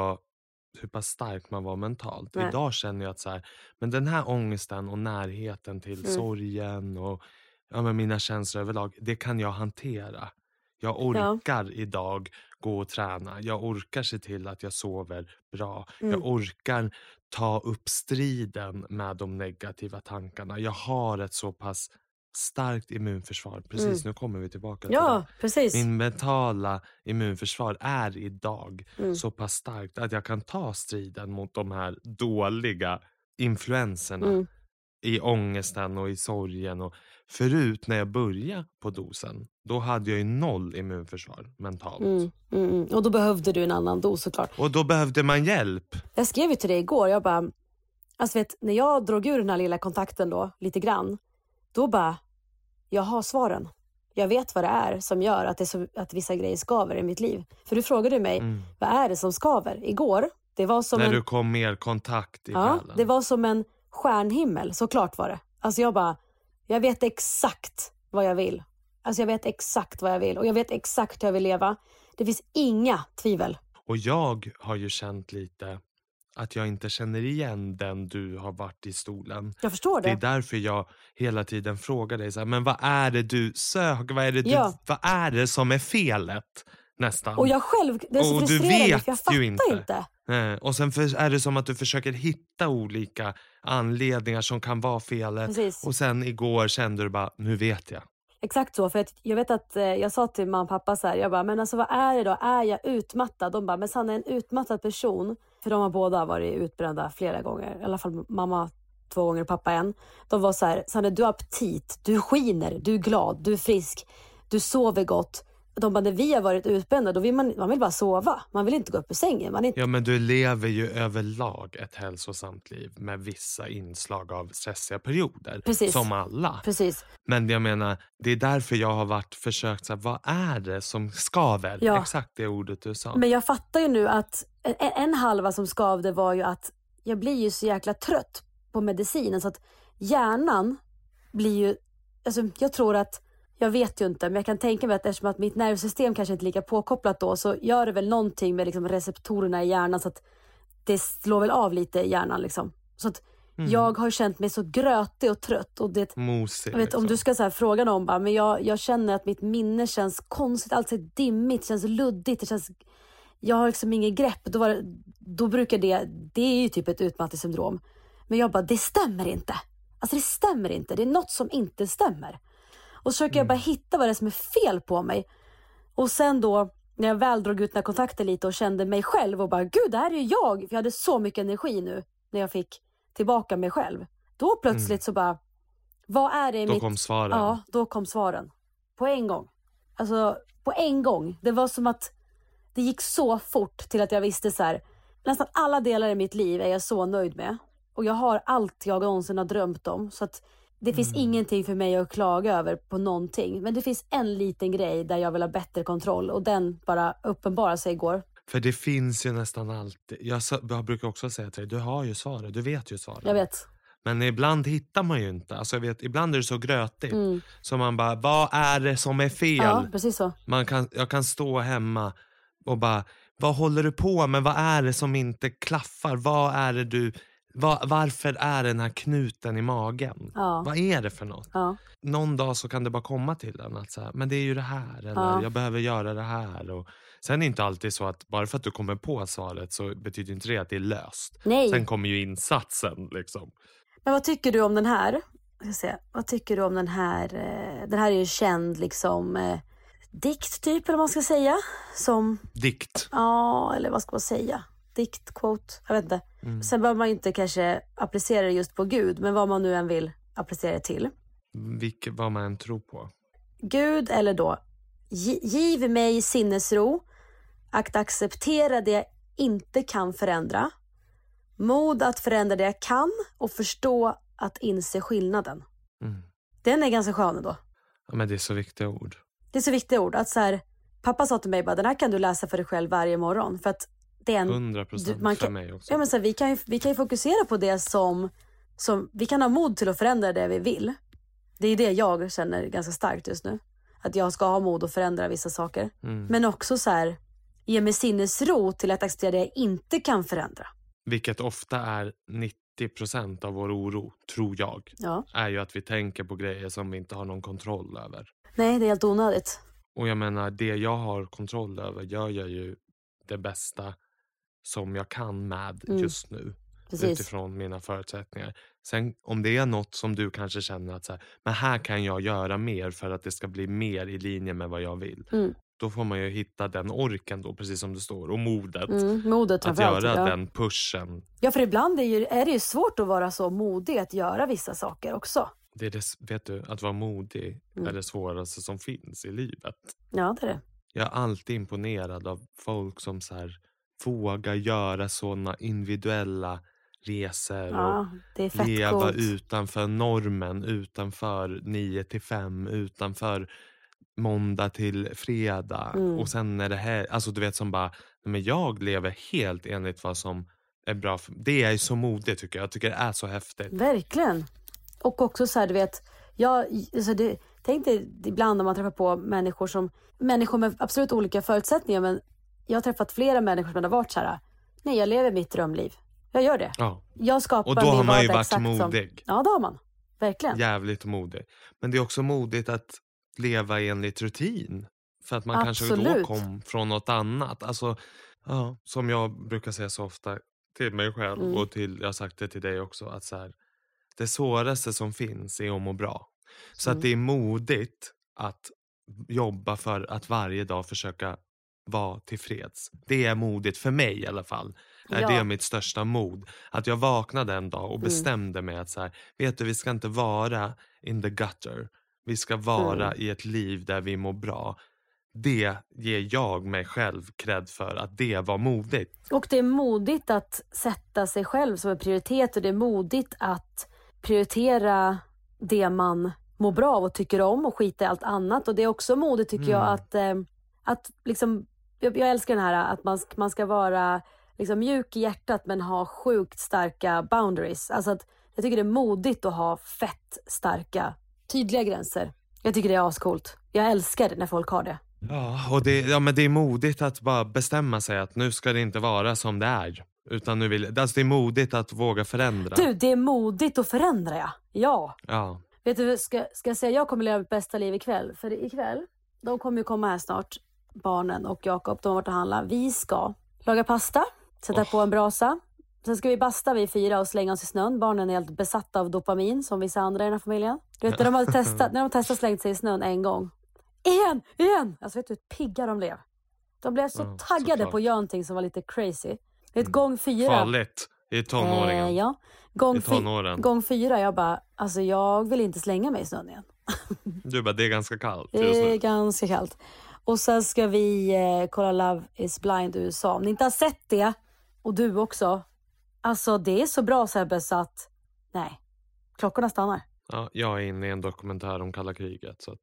hur pass stark man var mentalt. Nej. Idag känner jag att så här, men den här ångesten och närheten till sorgen och mina känslor överlag, det kan jag hantera. Jag orkar idag gå och träna. Jag orkar se till att jag sover bra. Jag orkar ta upp striden med de negativa tankarna. Jag har ett så pass starkt immunförsvar. Precis, nu kommer vi tillbaka till det. Precis. Min mentala immunförsvar är idag så pass starkt att jag kan ta striden mot de här dåliga influenserna i ångesten och i sorgen. Och förut när jag började på dosen, då hade jag ju 0 immunförsvar mentalt. Och då behövde du en annan dos såklart. Och då behövde man hjälp. Jag skrev ju till dig igår, jag bara, alltså när jag drog ur den här lilla kontakten då, lite grann, då bara, jag har svaren. Jag vet vad det är som gör att vissa grejer skaver i mitt liv. För du frågade mig, vad är det som skaver? Igår, det var som när du kom mer kontakt i själen. Det var som en stjärnhimmel, såklart var det. Alltså jag vet exakt vad jag vill. Alltså jag vet exakt vad jag vill. Och jag vet exakt hur jag vill leva. Det finns inga tvivel. Och jag har ju känt lite att jag inte känner igen den du har varit i stolen. Jag förstår det. Det är därför jag hela tiden frågar dig så här, men vad är det du söker? Vad är det som är felet? Nästan. Och jag själv, det är så frustrerande för jag fattar inte. Och sen är det som att du försöker hitta olika anledningar som kan vara felet. Precis. Och sen igår kände du bara, nu vet jag. Exakt så, för jag vet att jag sa till mamma och pappa så här, jag bara, men alltså vad är det då? Är jag utmattad? De bara, men Sanna är en utmattad person. För de har båda varit utbrända flera gånger. I alla fall mamma 2 gånger och pappa 1. De var så här, Sanna du har aptit, du skiner, du är glad, du är frisk, du sover gott. De bara, när vi har varit utbrända, då vill man vill bara sova. Man vill inte gå upp ur sängen. Ja, men du lever ju överlag ett hälsosamt liv med vissa inslag av stressiga perioder. Precis. Som alla. Precis. Men jag menar, det är därför jag har försökt så här, vad är det som skaver? Ja. Exakt det ordet du sa. Men jag fattar ju nu att en halva som skavde var ju att jag blir ju så jäkla trött på medicinen. Så att hjärnan blir ju, alltså jag tror att Jag vet ju inte, men jag kan tänka mig att eftersom att mitt nervsystem kanske inte är lika påkopplat då, så gör det väl någonting med liksom receptorerna i hjärnan så att det slår väl av lite i hjärnan liksom. Så att jag har känt mig så grötig och trött. Och det, mosig, jag vet, liksom. om du ska så här fråga någon bara, men jag känner att mitt minne känns konstigt, allt är dimmigt, det känns luddigt, det känns, jag har liksom ingen grepp. Då brukar det är ju typ ett utmattningssyndrom. Men jag bara, det stämmer inte. Alltså det stämmer inte, det är något som inte stämmer. Och så försöker jag bara hitta vad det är som är fel på mig. Och sen då, när jag väl drog ut den här kontakten lite och kände mig själv och bara, gud, det här är ju jag. För jag hade så mycket energi nu när jag fick tillbaka mig själv. Då plötsligt så bara, vad är det i Då kom svaren. Ja, då kom svaren. På en gång. Alltså, på en gång. Det var som att det gick så fort till att jag visste så här, nästan alla delar i mitt liv är jag så nöjd med. Och jag har allt jag någonsin har drömt om. Så att det finns ingenting för mig att klaga över på någonting. Men det finns en liten grej där jag vill ha bättre kontroll. Och den bara uppenbarade sig igår. För det finns ju nästan alltid. Jag brukar också säga till dig, du har ju svaret. Du vet ju svaret. Jag vet. Men ibland hittar man ju inte. Alltså jag vet, ibland är det så grötigt. Så man bara, vad är det som är fel? Ja, precis så. Jag kan stå hemma och bara, vad håller du på med? Vad är det som inte klaffar? Vad är det varför är den här knuten i magen? Ja. Vad är det för något? Ja. Någon dag så kan det bara komma till en att så här, men det är ju det här. Eller jag behöver göra det här. Och sen är det inte alltid så att bara för att du kommer på svaret så betyder inte det att det är löst. Nej. Sen kommer ju insatsen liksom. Men vad tycker du om den här? Vad tycker du om den här? Den här är ju känd liksom dikt typ, eller vad man ska säga. Som dikt. Ja, eller vad ska man säga? Dikt, quote, jag vet inte. Sen behöver man ju inte kanske applicera det just på Gud, men vad man nu än vill applicera det till. Vad man än tror på. Gud eller då, giv mig sinnesro att acceptera det jag inte kan förändra. Mod att förändra det jag kan och förstå att inse skillnaden. Den är ganska skön då. Ja, men det är så viktiga ord. Det är så viktiga ord att så här, pappa sa till mig bara, den här kan du läsa för dig själv varje morgon, för att det är 100% för mig också. Ja, men så här, vi kan ju fokusera på det som vi kan ha mod till att förändra det vi vill. Det är det jag känner ganska starkt just nu, att jag ska ha mod att förändra vissa saker. Men också så här, ge mig sinnesro till att acceptera det jag inte kan förändra. Vilket ofta är 90% av vår oro, tror jag. Ja. Är ju att vi tänker på grejer som vi inte har någon kontroll över. Nej, det är helt onödigt. Och jag menar, det jag har kontroll över gör jag ju det bästa som jag kan med just nu. Precis. Utifrån mina förutsättningar. Sen om det är något som du kanske känner att så här, men här kan jag göra mer för att det ska bli mer i linje med vad jag vill. Då får man ju hitta den orken då, precis som det står. Och modet att göra den pushen. Ja, för ibland är det ju svårt att vara så modig att göra vissa saker också. Vet du, att vara modig är det svåraste som finns i livet. Ja, det är det. Jag är alltid imponerad av folk som så här vågar göra sådana individuella resor och leva coolt. Utanför normen, utanför 9-5, utanför måndag till fredag. Och sen är det här, alltså du vet, som bara, men jag lever helt enligt vad som är bra för, det är så modigt tycker jag tycker det är så häftigt. Verkligen. Och också så här, du vet, tänkte ibland när man träffar på människor med absolut olika förutsättningar, men jag har träffat flera människor som har varit så här, nej, jag lever mitt drömliv. Jag gör det. Ja. Jag skapar och då har man ju varit modig. Ja, då har man. Verkligen. Jävligt modig. Men det är också modigt att leva enligt rutin. För att man kanske då kom från något annat. Alltså, ja, som jag brukar säga så ofta till mig själv och jag har sagt det till dig också, att så här, det svåraste som finns är att må bra. Så att det är modigt att jobba för att varje dag försöka vara tillfreds. Det är modigt för mig i alla fall. Det är mitt största mod. Att jag vaknade en dag och bestämde mig att så här, vet du, vi ska inte vara in the gutter. Vi ska vara i ett liv där vi mår bra. Det ger jag mig själv cred för, att det var modigt. Och det är modigt att sätta sig själv som en prioritet, och det är modigt att prioritera det man mår bra av och tycker om och skita i allt annat. Och det är också modigt tycker jag att liksom, jag älskar den här att man ska vara liksom mjuk i hjärtat men ha sjukt starka boundaries. Alltså att jag tycker det är modigt att ha fett starka, tydliga gränser Jag tycker det är ascoolt. Jag älskar det när folk har det. Ja, och men det är modigt att bara bestämma sig att nu ska det inte vara som det är. Utan nu alltså det är modigt att våga förändra. Du, det är modigt att förändra, ja. Ja. Vet du, ska jag säga, jag kommer leva mitt bästa liv ikväll. För ikväll, de kommer ju komma här snart, barnen och Jakob, de har varit och handla. Vi ska laga pasta, sätta på en brasa. Sen ska vi basta vi 4 och slänga oss i snön. Barnen är helt besatta av dopamin som vissa andra i den här familjen. Du vet, när de testat slängt sig i snön en gång. Igen! Alltså vet du hur pigga de blev? De blev så taggade på att göra någonting som var lite crazy. Vet, gång 4. Farligt i tonåringen. Ja. Gång 4, jag bara, alltså jag vill inte slänga mig i snön igen. Du bara, det är ganska kallt. Det är ganska kallt. Och sen ska vi kolla Love is Blind i USA. Om ni inte har sett det, och du också. Alltså det är så bra, Sebbe, så att nej, klockorna stannar. Ja, jag är inne i en dokumentär om kalla kriget. Så att...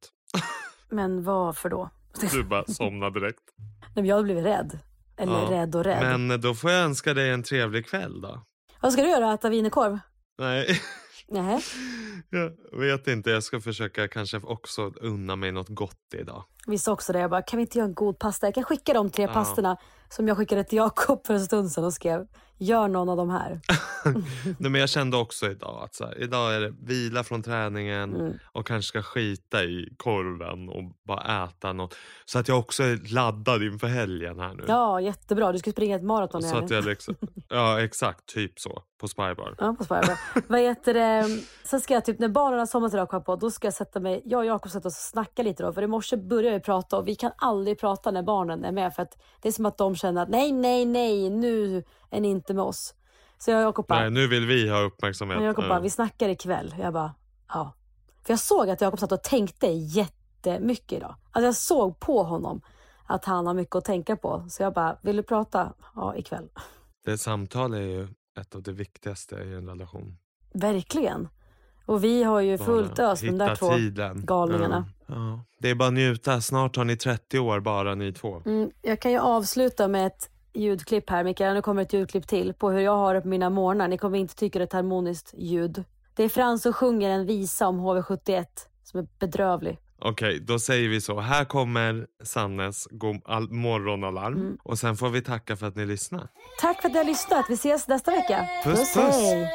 Men varför då? Du bara somnar direkt. Nej, men jag har blivit rädd. Eller rädd. Men då får jag önska dig en trevlig kväll då. Vad ska du göra? Äta wienerkorv? Nej. Nej. Jag vet inte, jag ska försöka kanske också unna mig något gott idag. Visst också det, jag bara, kan vi inte göra en god pasta? Jag kan skicka de 3 pastorna som jag skickade till Jakob för en stund sedan och skrev, gör någon av de här. Nej, men jag kände också idag att så här, idag är det vila från träningen och kanske ska skita i korven och bara äta något. Så att jag också är laddad inför helgen här nu. Ja, jättebra. Du ska springa ett maraton så att jag liksom, ja, exakt. Typ så. På Spybar. Ja, på Spybar. Vad heter det? Sen ska jag typ, när barnen har sommat idag på, då ska jag sätta mig, jag och Jakob sätta oss och snacka lite då. För i morse börjar vi prata och vi kan aldrig prata när barnen är med. För att det är som att de känner att nej, nu är ni inte med oss. Så jag och Jakob bara, nej, nu vill vi ha uppmärksamhet. Och Jakob bara, vi snackar ikväll. Jag bara, ja. För jag såg att Jakob satt och tänkte jättemycket idag. Alltså jag såg på honom att han har mycket att tänka på. Så jag bara, vill du prata? Ja, ikväll. Det samtal är ju ett av det viktigaste i en relation. Verkligen. Och vi har ju fullt ös de där 2 galningarna. Ja. Det är bara att njuta. Snart har ni 30 år bara ni 2. Jag kan ju avsluta med ett ljudklipp här, Mikael. Nu kommer ett ljudklipp till på hur jag har det på mina morgnar. Ni kommer inte tycka det är ett harmoniskt ljud. Det är Frans som sjunger en visa om HV71 som är bedrövlig. Okej, då säger vi så. Här kommer Sannes morgonalarm. Och sen får vi tacka för att ni lyssnar. Tack för att ni har lyssnat. Vi ses nästa vecka. Puss. Hej.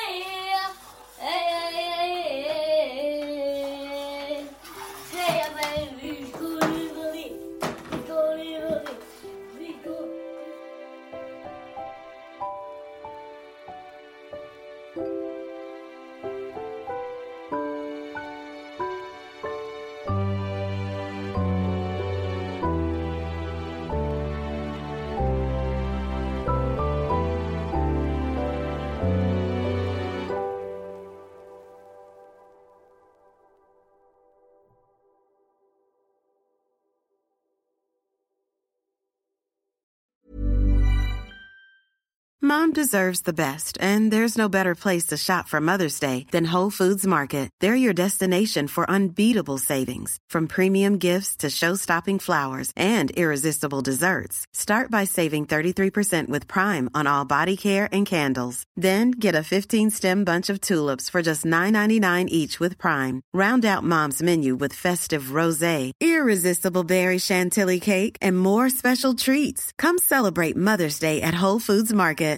Mom deserves the best, and there's no better place to shop for Mother's Day than Whole Foods Market. They're your destination for unbeatable savings, from premium gifts to show-stopping flowers and irresistible desserts. Start by saving 33% with Prime on all body care and candles. Then get a 15-stem bunch of tulips for just $9.99 each with Prime. Round out Mom's menu with festive rosé, irresistible berry chantilly cake, and more special treats. Come celebrate Mother's Day at Whole Foods Market.